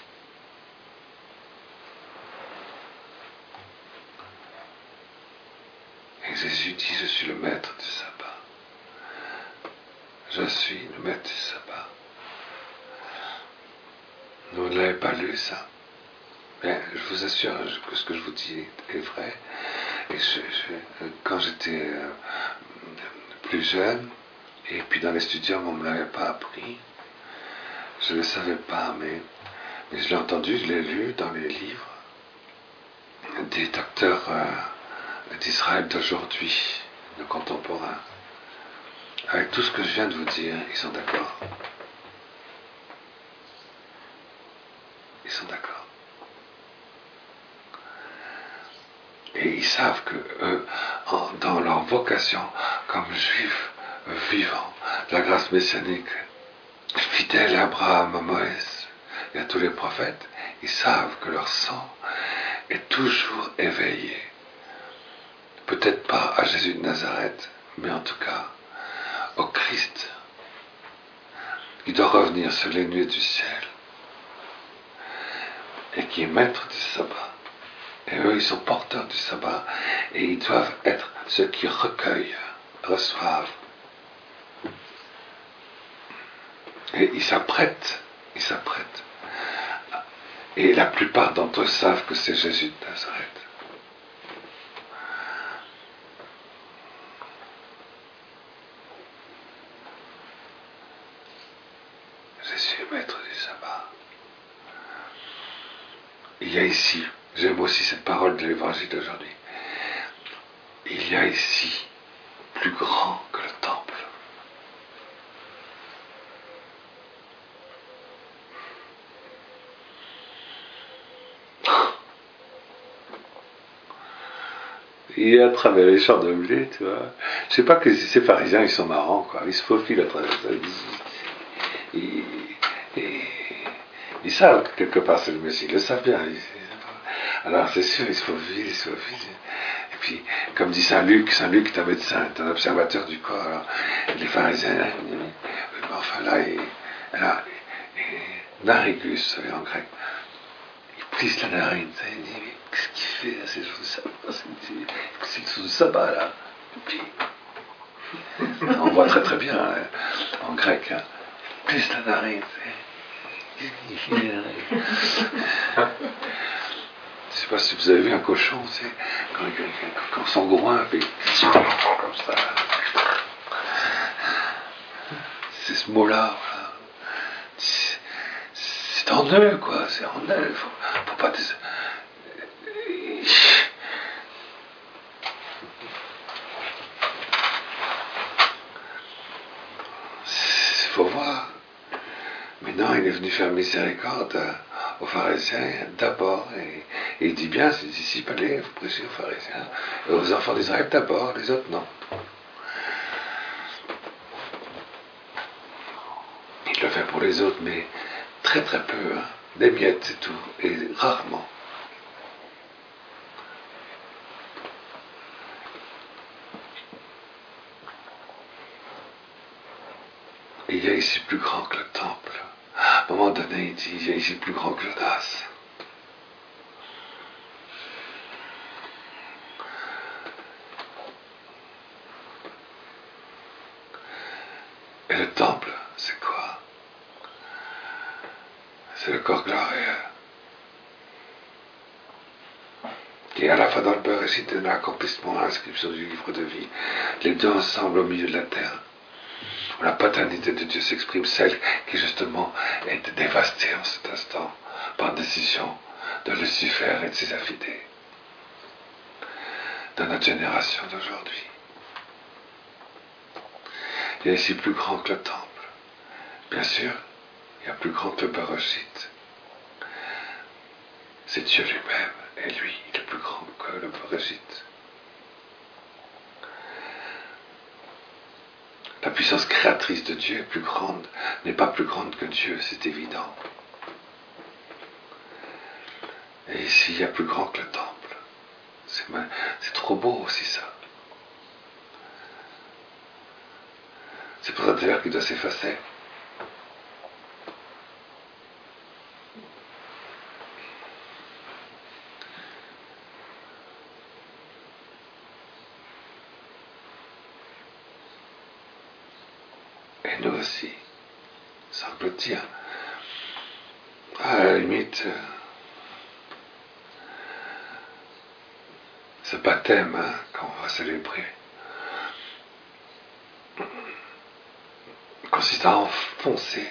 Et Jésus dit, je suis le maître du sabbat. Je suis le maître du sabbat. Vous ne l'avez pas lu, ça? Bien, je vous assure que ce que je vous dis est vrai. Et quand j'étais plus jeune, et puis dans les studiums, on ne me l'avait pas appris. Je ne le savais pas, mais je l'ai entendu, je l'ai lu dans les livres des docteurs d'Israël d'aujourd'hui, de contemporains. Avec tout ce que je viens de vous dire, ils sont d'accord. Ils sont d'accord. Et ils savent que eux, dans leur vocation comme juifs vivants de la grâce messianique, fidèles à Abraham, à Moïse et à tous les prophètes, ils savent que leur sang est toujours éveillé. Peut-être pas à Jésus de Nazareth, mais en tout cas au Christ. Il doit revenir sur les nuées du ciel et qui est maître du sabbat. Et eux, ils sont porteurs du sabbat et ils doivent être ceux qui recueillent, reçoivent. Et ils s'apprêtent. Et la plupart d'entre eux savent que c'est Jésus de Nazareth. Jésus est maître du sabbat. Il y a ici, j'aime aussi cette parole de l'évangile d'aujourd'hui, il y a ici plus grand que le temple. Il y a à travers les champs de blé, tu vois. Je sais pas que ces pharisiens, ils sont marrants, quoi. Ils se faufilent à travers ça. Ils savent que quelque part c'est le Messie, ils le savent bien. Alors c'est sûr, ils se faufilent. Et puis, comme dit Saint Luc est un médecin, est un observateur du corps. Alors, les pharisiens, enfin là, narigus, vous savez, en grec, il plisse la narine, il dit, mais qu'est-ce qu'il fait là, c'est le jour du sabbat, là. Puis, on voit très très bien, hein, en grec, hein, il plisse la narine, je ne sais pas si vous avez vu un cochon, c'est quand son groin fait comme ça. C'est ce mot-là, voilà. C'est en eux, quoi. C'est en eux. Faut pas. Faut voir. Mais non, il est venu faire miséricorde aux pharisiens d'abord. Et il dit bien, ses disciples, allez, vous prêchez aux pharisiens, et aux enfants d'Israël d'abord, les autres non. Il le fait pour les autres, mais très très peu, hein. Des miettes, c'est tout, et rarement. Et il y a ici plus grand que le temple. À un moment donné, il dit, il y a ici plus grand que l'audace. Et le temple, c'est quoi? C'est le corps glorieux. Qui est à la fois dans le Bereshit et dans l'accomplissement, l'inscription du livre de vie. Les deux ensemble au milieu de la terre. Où la paternité de Dieu s'exprime, celle qui justement est dévastée en cet instant par décision de Lucifer et de ses affidés. De notre génération d'aujourd'hui. Il y a ici plus grand que le temple. Bien sûr, il y a plus grand que le Bereshit. C'est Dieu lui-même, et lui, il est plus grand que le Bereshit. La puissance créatrice de Dieu est plus grande, n'est pas plus grande que Dieu, c'est évident. Et ici, il y a plus grand que le temple. C'est trop beau aussi, ça. C'est pour ça d'ailleurs qu'il doit s'effacer. Et nous aussi, semble-t-il. À la limite, ce baptême qu'on va célébrer consiste à enfoncer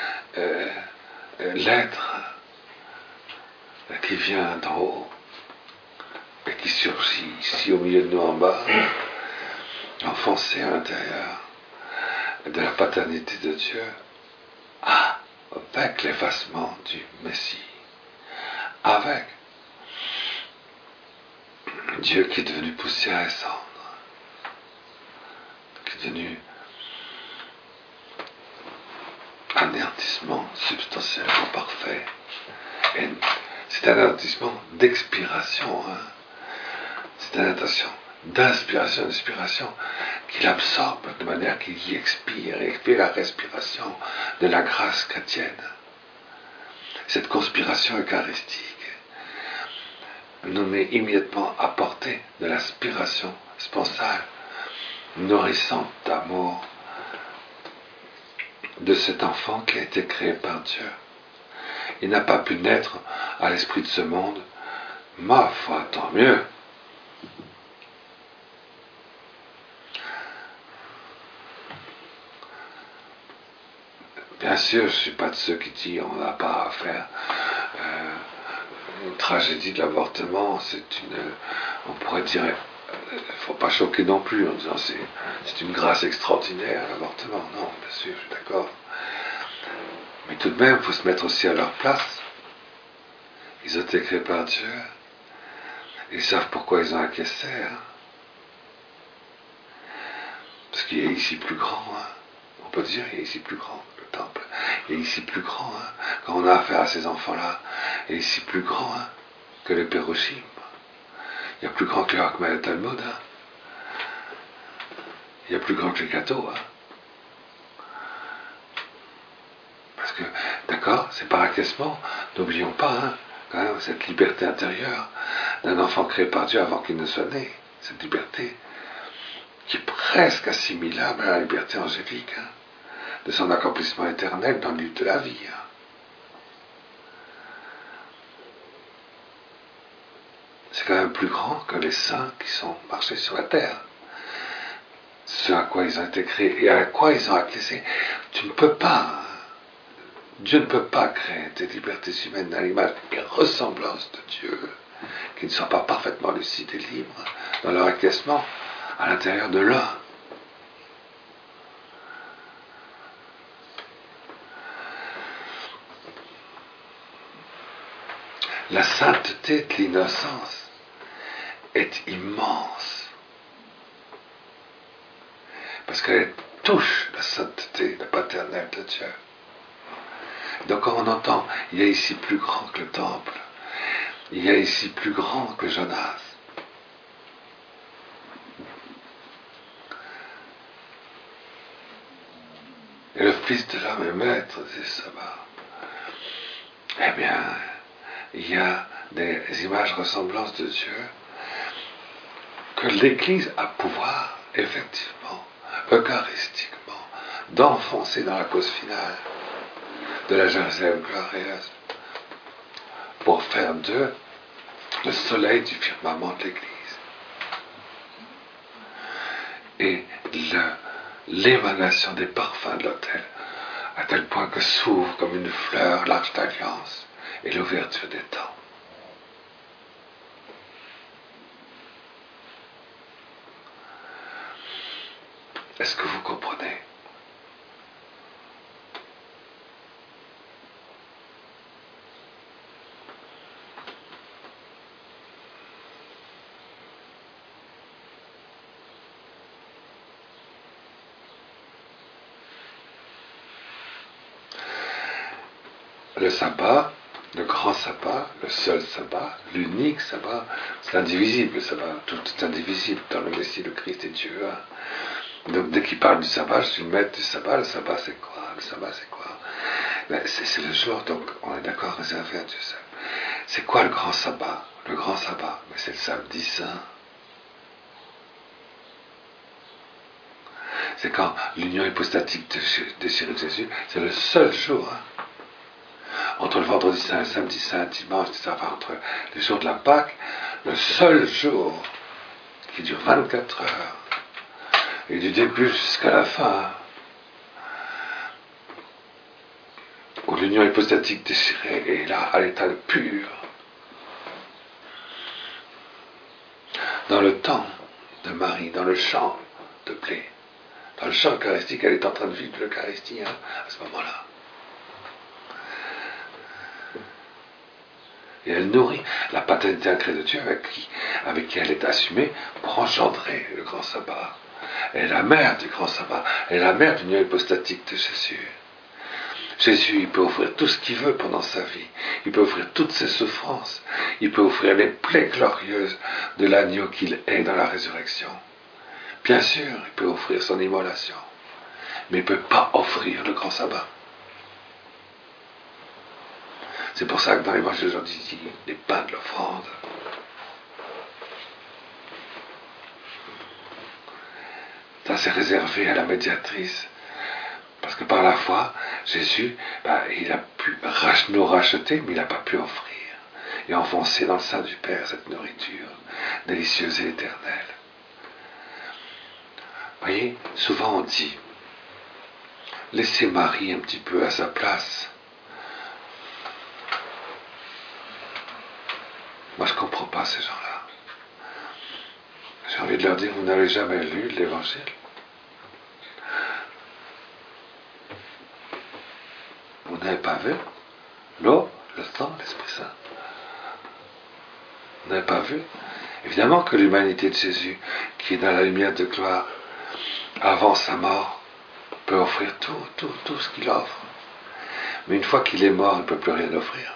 l'être qui vient d'en haut et qui surgit ici au milieu de nous en bas, enfoncer à l'intérieur de la paternité de Dieu, avec l'effacement du Messie, avec Dieu qui est devenu poussière et cendre, qui est devenu anéantissement substantiellement parfait. Et c'est un anéantissement d'expiration, c'est un anéantissement d'inspiration, d'expiration qu'il absorbe de manière qu'il y expire la respiration de la grâce chrétienne. Cette conspiration eucharistique nous met immédiatement à portée de l'aspiration sponsale, nourrissante d'amour de cet enfant qui a été créé par Dieu. Il n'a pas pu naître à l'esprit de ce monde, ma foi, tant mieux. Bien sûr, je ne suis pas de ceux qui disent on n'a pas à faire une tragédie de l'avortement, on pourrait dire, il ne faut pas choquer non plus en disant c'est une grâce extraordinaire l'avortement. Non, bien sûr, je suis d'accord. Mais tout de même, il faut se mettre aussi à leur place. Ils ont été créés par Dieu. Ils savent pourquoi ils ont acquiescé. Parce qu'il y a ici plus grand. On peut dire il y a ici plus grand, le temple. Il y a ici plus grand. Quand on a affaire à ces enfants-là, il y a ici plus grand que le Pérochim. Il y a plus grand que le Hakma et Talmud. Il y a plus grand que les gâteaux. Parce que, d'accord, c'est par acquiescement. N'oublions pas, quand même, cette liberté intérieure d'un enfant créé par Dieu avant qu'il ne soit né. Cette liberté qui est presque assimilable à la liberté angélique, de son accomplissement éternel dans le livre de la vie. C'est quand même plus grand que les saints qui sont marchés sur la terre. Ce à quoi ils ont été créés et à quoi ils ont acquiescé. Tu ne peux pas, Dieu ne peut pas créer des libertés humaines à l'image et ressemblance de Dieu, qui ne soient pas parfaitement lucides et libres dans leur acquiescement à l'intérieur de l'un. La sainteté de l'innocence est immense. Parce qu'elle touche la sainteté, la paternelle de Dieu. Donc quand on entend, il y a ici plus grand que le temple, il y a ici plus grand que Jonas. Et le Fils de l'homme est maître des sabbats. Eh bien, il y a des images ressemblances de Dieu que l'Église a pouvoir, effectivement, eucharistiquement, d'enfoncer dans la cause finale de la Jérusalem glorieuse pour faire d'eux le soleil du firmament de l'Église. Et l'émanation des parfums de l'autel, à tel point que s'ouvre comme une fleur l'arche d'alliance et l'ouverture des temps. Est-ce que vous comprenez? Le sabbat, le grand sabbat, le seul sabbat, l'unique sabbat, c'est indivisible le sabbat, tout est indivisible dans le Messie, le Christ et Dieu. Donc dès qu'il parle du sabbat, je suis le maître du sabbat. Le sabbat c'est quoi? Le sabbat c'est quoi? Ben, c'est le jour, donc on est d'accord, réservé à Dieu seul. C'est quoi le grand sabbat? Le grand sabbat, ben, c'est le samedi saint. C'est quand l'union hypostatique déchirée de Jésus, c'est le seul jour. entre le vendredi saint, le samedi saint, dimanche, etc., enfin, entre les jours de la Pâque, le seul jour qui dure 24 heures, et du début jusqu'à la fin, où l'union hypostatique déchirée est là, à l'état de pur, dans le temps de Marie, dans le champ de blé, dans le champ eucharistique, elle est en train de vivre l'Eucharistie à ce moment-là. Et elle nourrit la paternité incrée de Dieu avec qui elle est assumée pour engendrer le grand sabbat. Elle est la mère du grand sabbat, elle est la mère de l'union hypostatique de Jésus. Jésus, il peut offrir tout ce qu'il veut pendant sa vie. Il peut offrir toutes ses souffrances. Il peut offrir les plaies glorieuses de l'agneau qu'il est dans la résurrection. Bien sûr, il peut offrir son immolation, mais il ne peut pas offrir le grand sabbat. C'est pour ça que dans l'évangile aujourd'hui, il dit les pains de l'offrande. Ça, c'est réservé à la médiatrice. Parce que par la foi, Jésus, il a pu nous racheter, mais il n'a pas pu offrir. Et enfoncer dans le sein du Père cette nourriture délicieuse et éternelle. Vous voyez, souvent on dit, laissez Marie un petit peu à sa place. Moi, je ne comprends pas ces gens-là. J'ai envie de leur dire, vous n'avez jamais lu l'Évangile. Vous n'avez pas vu l'eau, le sang, l'Esprit Saint. Vous n'avez pas vu? Évidemment que l'humanité de Jésus, qui est dans la lumière de gloire, avant sa mort, peut offrir tout ce qu'il offre. Mais une fois qu'il est mort, il ne peut plus rien offrir.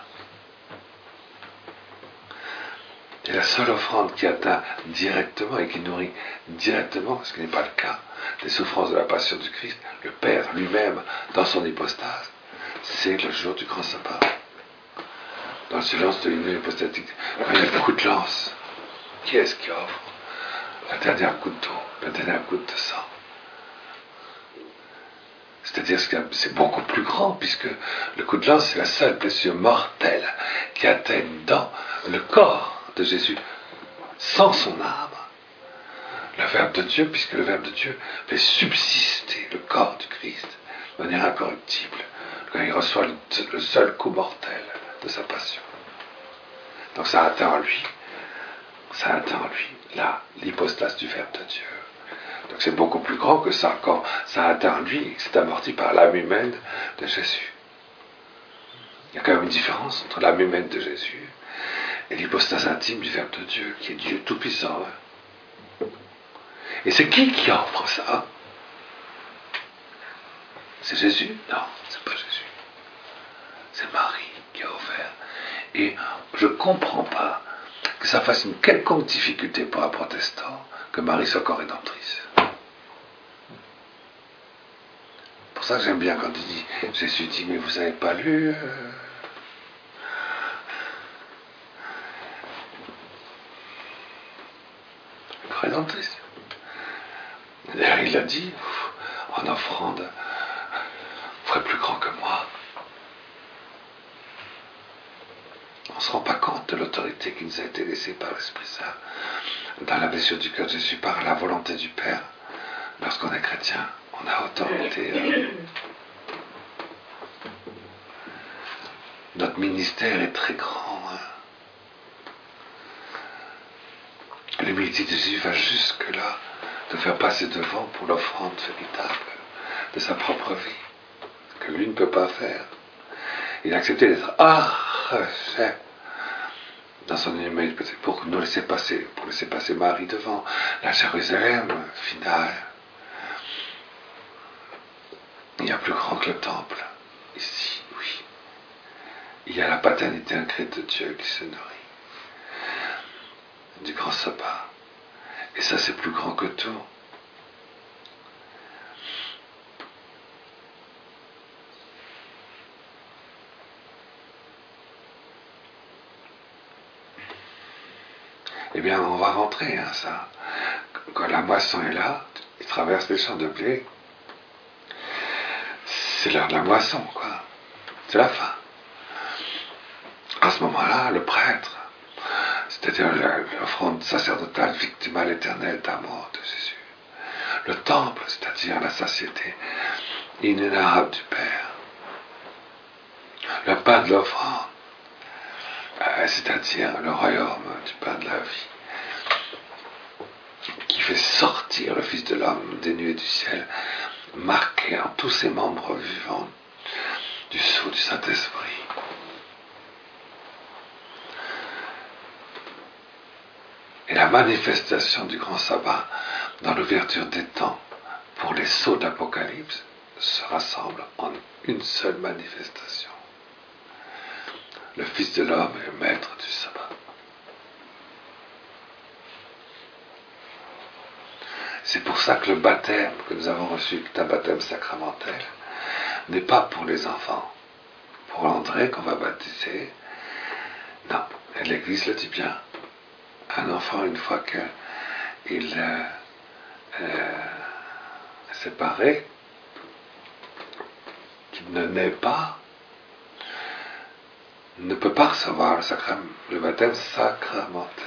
Et la seule offrande qui atteint directement et qui nourrit directement, ce qui n'est pas le cas des souffrances de la passion du Christ, le Père lui-même dans son hypostase, c'est le jour du grand sabbat. Dans le silence de l'union hypostatique, quand il y a le coup de lance, qui est-ce qui offre la dernière goutte d'eau, la dernière goutte de sang? C'est-à-dire que c'est beaucoup plus grand, puisque le coup de lance, c'est la seule blessure mortelle qui atteigne dans le corps de Jésus, sans son âme, le Verbe de Dieu, puisque le Verbe de Dieu fait subsister le corps du Christ de manière incorruptible, quand il reçoit le seul coup mortel de sa passion. Donc ça atteint en lui l'hypostase du Verbe de Dieu. Donc c'est beaucoup plus grand que ça, quand ça atteint en lui et que c'est amorti par l'âme humaine de Jésus. Il y a quand même une différence entre l'âme humaine de Jésus et l'hypostase intime du Verbe de Dieu, qui est Dieu tout-puissant. Et c'est qui offre ça? C'est Jésus? Non, c'est pas Jésus. C'est Marie qui a offert. Et je ne comprends pas que ça fasse une quelconque difficulté pour un protestant que Marie soit encore rédemptrice. C'est pour ça que j'aime bien quand il dit, Jésus dit, mais vous n'avez pas lu rédemptrice. D'ailleurs, il a dit, en offrande, vous ferez plus grand que moi. On ne se rend pas compte de l'autorité qui nous a été laissée par l'Esprit Saint dans la blessure du cœur de Jésus par la volonté du Père. Lorsqu'on est chrétien, on a autorité. Notre ministère est très grand. L'humilité de Jésus va jusque-là de faire passer devant pour l'offrande véritable de sa propre vie, que lui ne peut pas faire. Il a accepté d'être arraché dans son humanité pour nous laisser passer, pour laisser passer Marie devant la Jérusalem finale. Il y a plus grand que le temple, ici, oui. Il y a la paternité incrée de Dieu qui se nourrit du grand sabbat. Et ça, c'est plus grand que tout. Eh bien, on va rentrer, ça. Quand la moisson est là, il traverse les champs de blé. C'est l'heure de la moisson, quoi. C'est la fin. À ce moment-là, le prêtre, c'est-à-dire l'offrande sacerdotale victimale éternelle d'amour de Jésus, le temple, c'est-à-dire la satiété inénarrable du Père, le pain de l'offrande, c'est-à-dire le royaume du pain de la vie, qui fait sortir le Fils de l'homme des nuées du ciel, marqué en tous ses membres vivants du sceau du Saint-Esprit. Et la manifestation du grand sabbat dans l'ouverture des temps pour les sceaux d'Apocalypse se rassemble en une seule manifestation. Le Fils de l'homme est le maître du sabbat. C'est pour ça que le baptême que nous avons reçu, qui est un baptême sacramentel, n'est pas pour les enfants. Pour André qu'on va baptiser, non, et l'Église le dit bien. Un enfant, une fois qu'il est séparé, qu'il ne naît pas, ne peut pas recevoir le baptême sacramentel.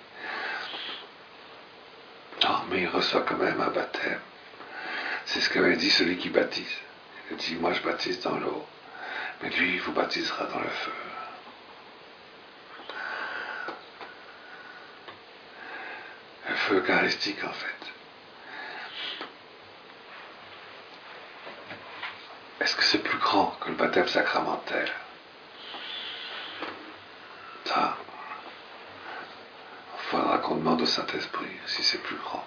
Non, mais il reçoit quand même un baptême. C'est ce qu'avait dit celui qui baptise. Il dit, moi je baptise dans l'eau, mais lui il vous baptisera dans le feu. Le feu eucharistique en fait. Est-ce que c'est plus grand que le baptême sacramentel? Ça, il faudra qu'on demande au Saint-Esprit si c'est plus grand.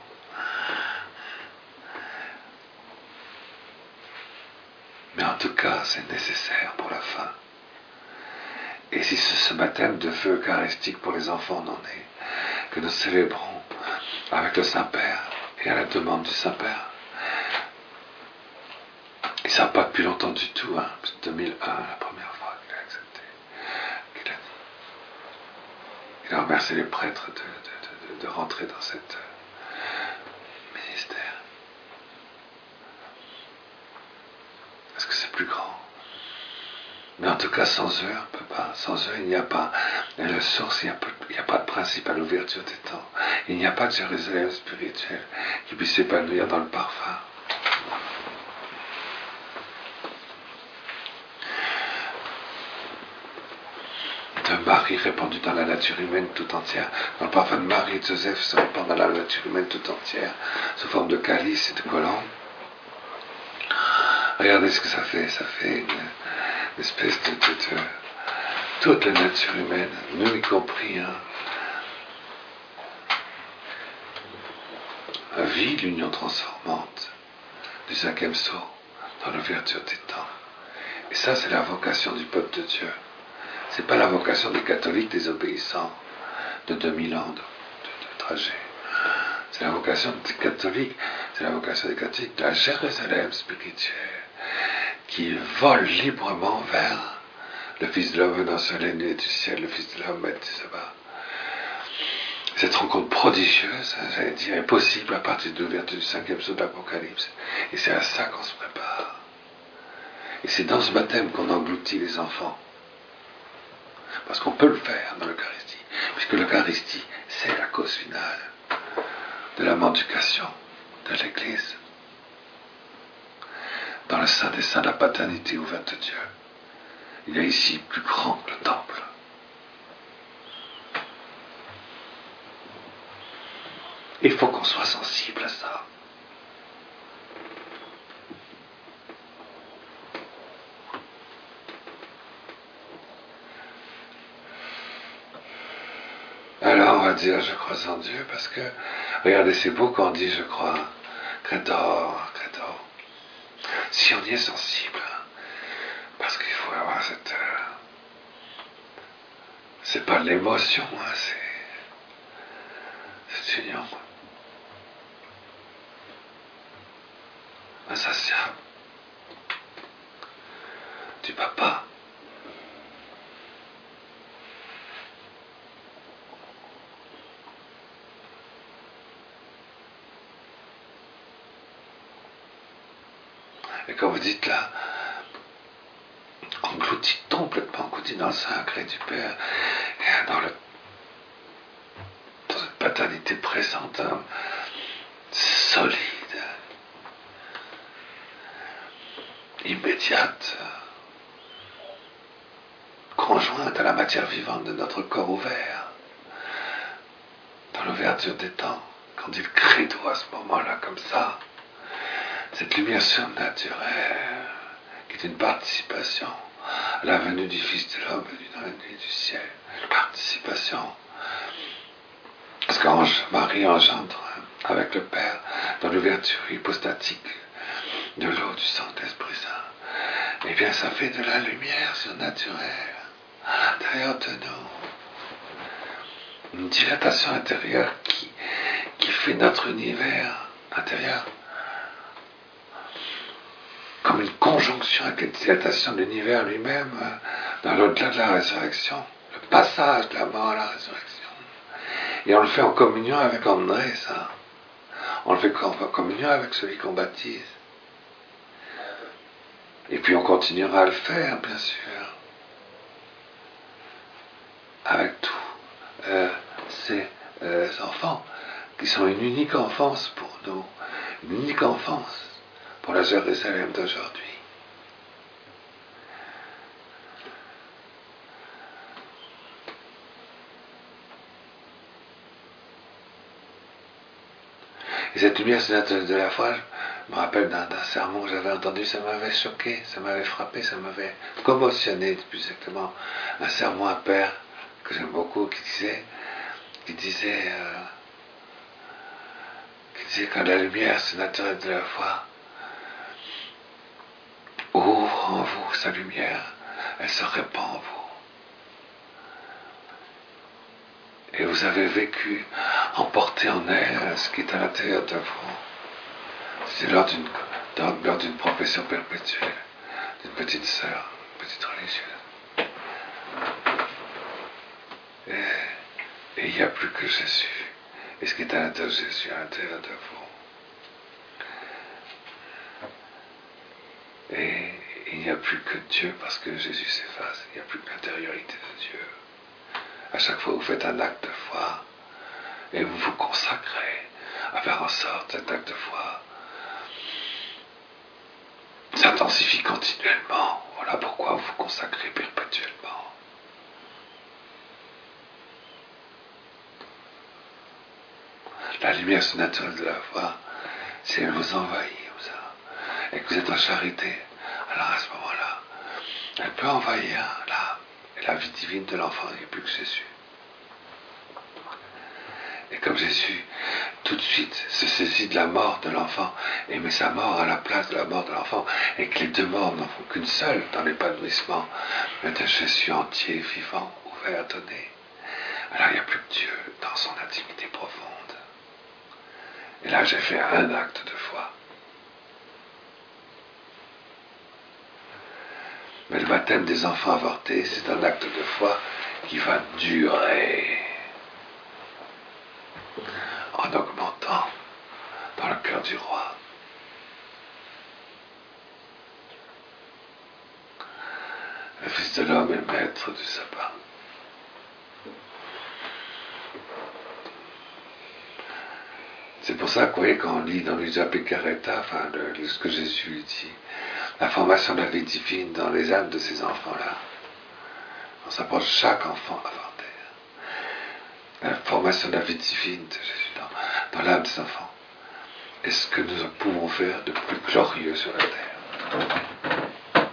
Mais en tout cas, c'est nécessaire pour la fin. Et si ce baptême de feu eucharistique pour les enfants n'en est, que nous célébrons avec le Saint-Père et à la demande du Saint-Père. Et ça n'a pas depuis longtemps du tout, hein, 2001, la première fois qu'il a accepté, qu'il a dit. Il a remercié les prêtres de rentrer dans cette ministère. Est-ce que c'est plus grand? Mais en tout cas, sans eux, on ne peut pas. Sans eux, il n'y a pas. Et la source, il n'y a pas de principe à l'ouverture des temps. Il n'y a pas de Jérusalem spirituelle qui puisse s'épanouir dans le parfum. De Marie répandue dans la nature humaine tout entière. Dans le parfum de Marie et de Joseph se répand dans la nature humaine tout entière, sous forme de calice et de colombe. Regardez ce que ça fait. Ça fait une espèce de toute la nature humaine, nous y compris, hein, vit l'union transformante du cinquième sceau dans l'ouverture des temps. Et ça, c'est la vocation du peuple de Dieu. C'est pas la vocation des catholiques désobéissants de 2000 ans de trajet. C'est la vocation des catholiques, c'est la vocation des catholiques de la Jérusalem spirituelle qui vole librement vers le Fils de l'homme venant sur les nuées du ciel, le Fils de l'homme maître du sabbat. Cette rencontre prodigieuse, j'allais dire, est possible à partir de l'ouverture du cinquième sceau de l'Apocalypse. Et c'est à ça qu'on se prépare. Et c'est dans ce baptême qu'on engloutit les enfants. Parce qu'on peut le faire dans l'Eucharistie. Puisque l'Eucharistie, c'est la cause finale de la mendication de l'Église. Dans le sein des saints, la paternité ouverte de Dieu. Il y a ici plus grand que le temple. Il faut qu'on soit sensible à ça. Alors on va dire je crois en Dieu parce que, regardez, c'est beau quand on dit je crois, credo, credo. Si on y est sensible, parce qu'il faut avoir cette... c'est pas l'émotion, hein, c'est cette union insatiable du papa. Et quand vous dites là, englouti, complètement englouti dans le sacré du Père, et dans une paternité présente, solide, immédiate, conjointe à la matière vivante de notre corps ouvert, dans l'ouverture des temps, quand il credo à ce moment-là comme ça, cette lumière surnaturelle qui est une participation à la venue du Fils de l'homme venu dans la nuit du ciel, une participation. Parce que Marie engendre avec le Père dans l'ouverture hypostatique de l'eau, du sang, de l'Esprit Saint, eh bien ça fait de la lumière surnaturelle à l'intérieur de nous. Une dilatation intérieure qui fait notre univers intérieur comme une conjonction avec la dilatation de l'univers lui-même dans l'au-delà de la résurrection, le passage de la mort à la résurrection. Et on le fait en communion avec André, ça. On le fait en communion avec celui qu'on baptise. Et puis on continuera à le faire, bien sûr, avec tous ces enfants qui sont une unique enfance pour nous, une unique enfance pour la Jérusalem d'aujourd'hui. Et cette lumière surnaturelle de la foi, je me rappelle d'un sermon que j'avais entendu, ça m'avait choqué, ça m'avait frappé, ça m'avait commotionné, plus exactement. Un sermon à père que j'aime beaucoup, qui disait quand la lumière surnaturelle de la foi ouvre en vous sa lumière, elle se répand en vous. Et vous avez vécu, emporté en elle ce qui est à l'intérieur de vous. C'est lors d'une profession perpétuelle, d'une petite sœur, petite religieuse. Et il n'y a plus que Jésus. Et ce qui est à l'intérieur de Jésus, à l'intérieur de vous. Et il n'y a plus que Dieu parce que Jésus s'efface. Il n'y a plus que l'intériorité de Dieu. À chaque fois que vous faites un acte de foi, et vous vous consacrez à faire en sorte cet acte de foi s'intensifie continuellement. Voilà pourquoi vous vous consacrez perpétuellement. La lumière surnaturelle de la foi, si elle vous envahit comme ça, et que vous êtes en charité, alors à ce moment-là, elle peut envahir l'âme et la vie divine de l'enfant. Il n'y a plus que Jésus. Et comme Jésus, tout de suite, se saisit de la mort de l'enfant et met sa mort à la place de la mort de l'enfant, et que les deux morts n'en font qu'une seule dans l'épanouissement, mais de Jésus entier, vivant, ouvert, donné. Alors il n'y a plus que Dieu dans son intimité profonde. Et là, j'ai fait un acte de foi. Mais le baptême des enfants avortés, c'est un acte de foi qui va durer en augmentant dans le cœur du roi. Le Fils de l'homme est maître du sabbat. C'est pour ça que, vous voyez, quand on lit dans l'Isa Pecareta, ce que Jésus dit, la formation de la vie divine dans les âmes de ces enfants-là, on s'approche de chaque enfant avorté. La formation de la vie divine de Jésus dans l'âme des enfants est ce que nous pouvons faire de plus glorieux sur la terre.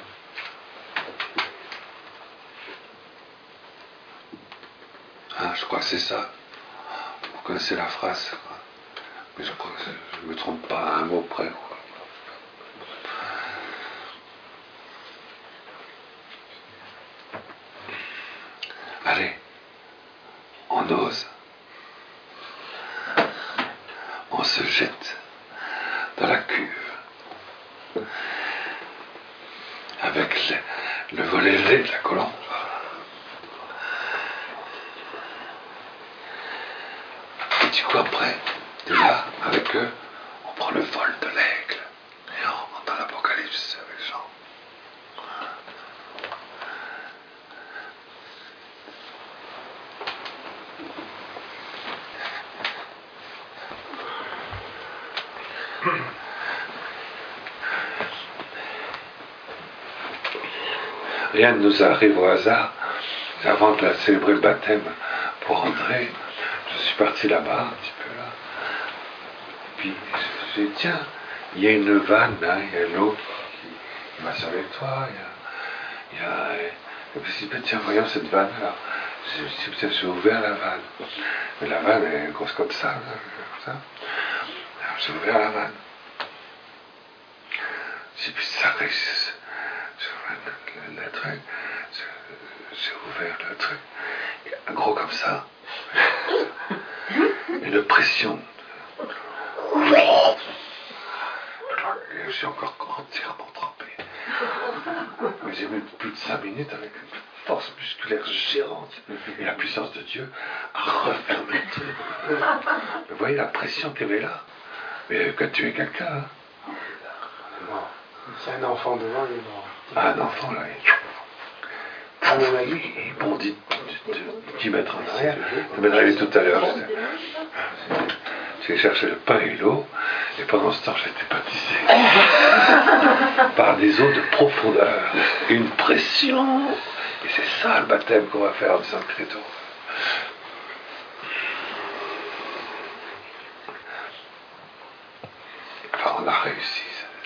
Je crois que c'est ça. Vous connaissez la phrase, quoi. Mais je crois que je ne me trompe pas à un mot près, quoi. Allez, on ose. On se jette dans la cuve avec le volet laid de la colombe. Et du coup après, de là, avec eux, on prend le vol de l'aigle et on rentre dans l'Apocalypse avec Jean. Rien ne nous arrive au hasard. Avant de célébrer le baptême pour rentrer, je suis parti là-bas, un petit peu là. Puis j'ai dit, tiens, il y a une vanne, hein, il y a l'eau qui va sur les toits, et puis je me dis, tiens, voyons cette vanne. Alors, j'ai ouvert la vanne. Mais la vanne est grosse comme ça, là, comme ça. Alors j'ai ouvert la vanne. J'ai dit, ça réussit. Le truc, j'ai ouvert le truc, gros comme ça, une pression. Et je suis encore entièrement trempé. Mais j'ai mis plus de 5 minutes avec une force musculaire géante et la puissance de Dieu à refermer le truc. Vous voyez la pression qu'il y avait là? Mais quand tu es quelqu'un, hein? C'est un enfant devant, il est mort. Ah, un enfant là, il bondit 10 mètres en arrière. Ça m'est arrivé tout à l'heure. J'ai cherché le pain et l'eau, et pendant ce temps, j'étais baptisé par des eaux de profondeur, une pression. Et c'est ça le baptême qu'on va faire en San Credo. Enfin, on a réussi.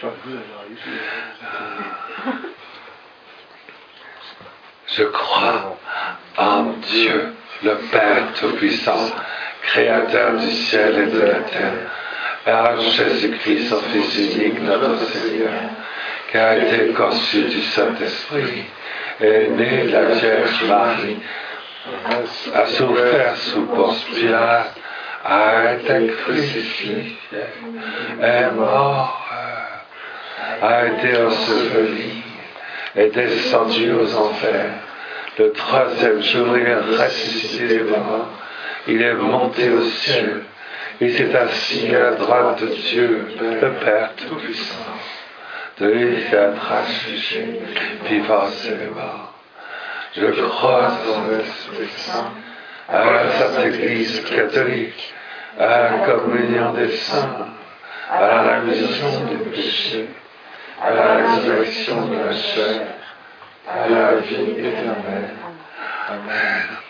Je crois en Dieu, le Père Tout-Puissant, Créateur du ciel et de la terre, et en Jésus-Christ, son Fils unique, notre Seigneur, qui a été conçu du Saint-Esprit, est né de la Vierge Marie, a souffert sous Ponce Pilate, a été crucifié, est mort, a été enseveli, est descendu aux enfers. Le 3e jour, il est ressuscité des morts. Il est monté au ciel. Il s'est assis à la droite de Dieu, le Père Tout-Puissant. De lui qui a tranché, vivant et les morts. Je crois dans l'Esprit Saint, à la Sainte Église catholique, à la communion des saints, à la rémission des péchés, à la résurrection de la chair, à la vie éternelle. Amen.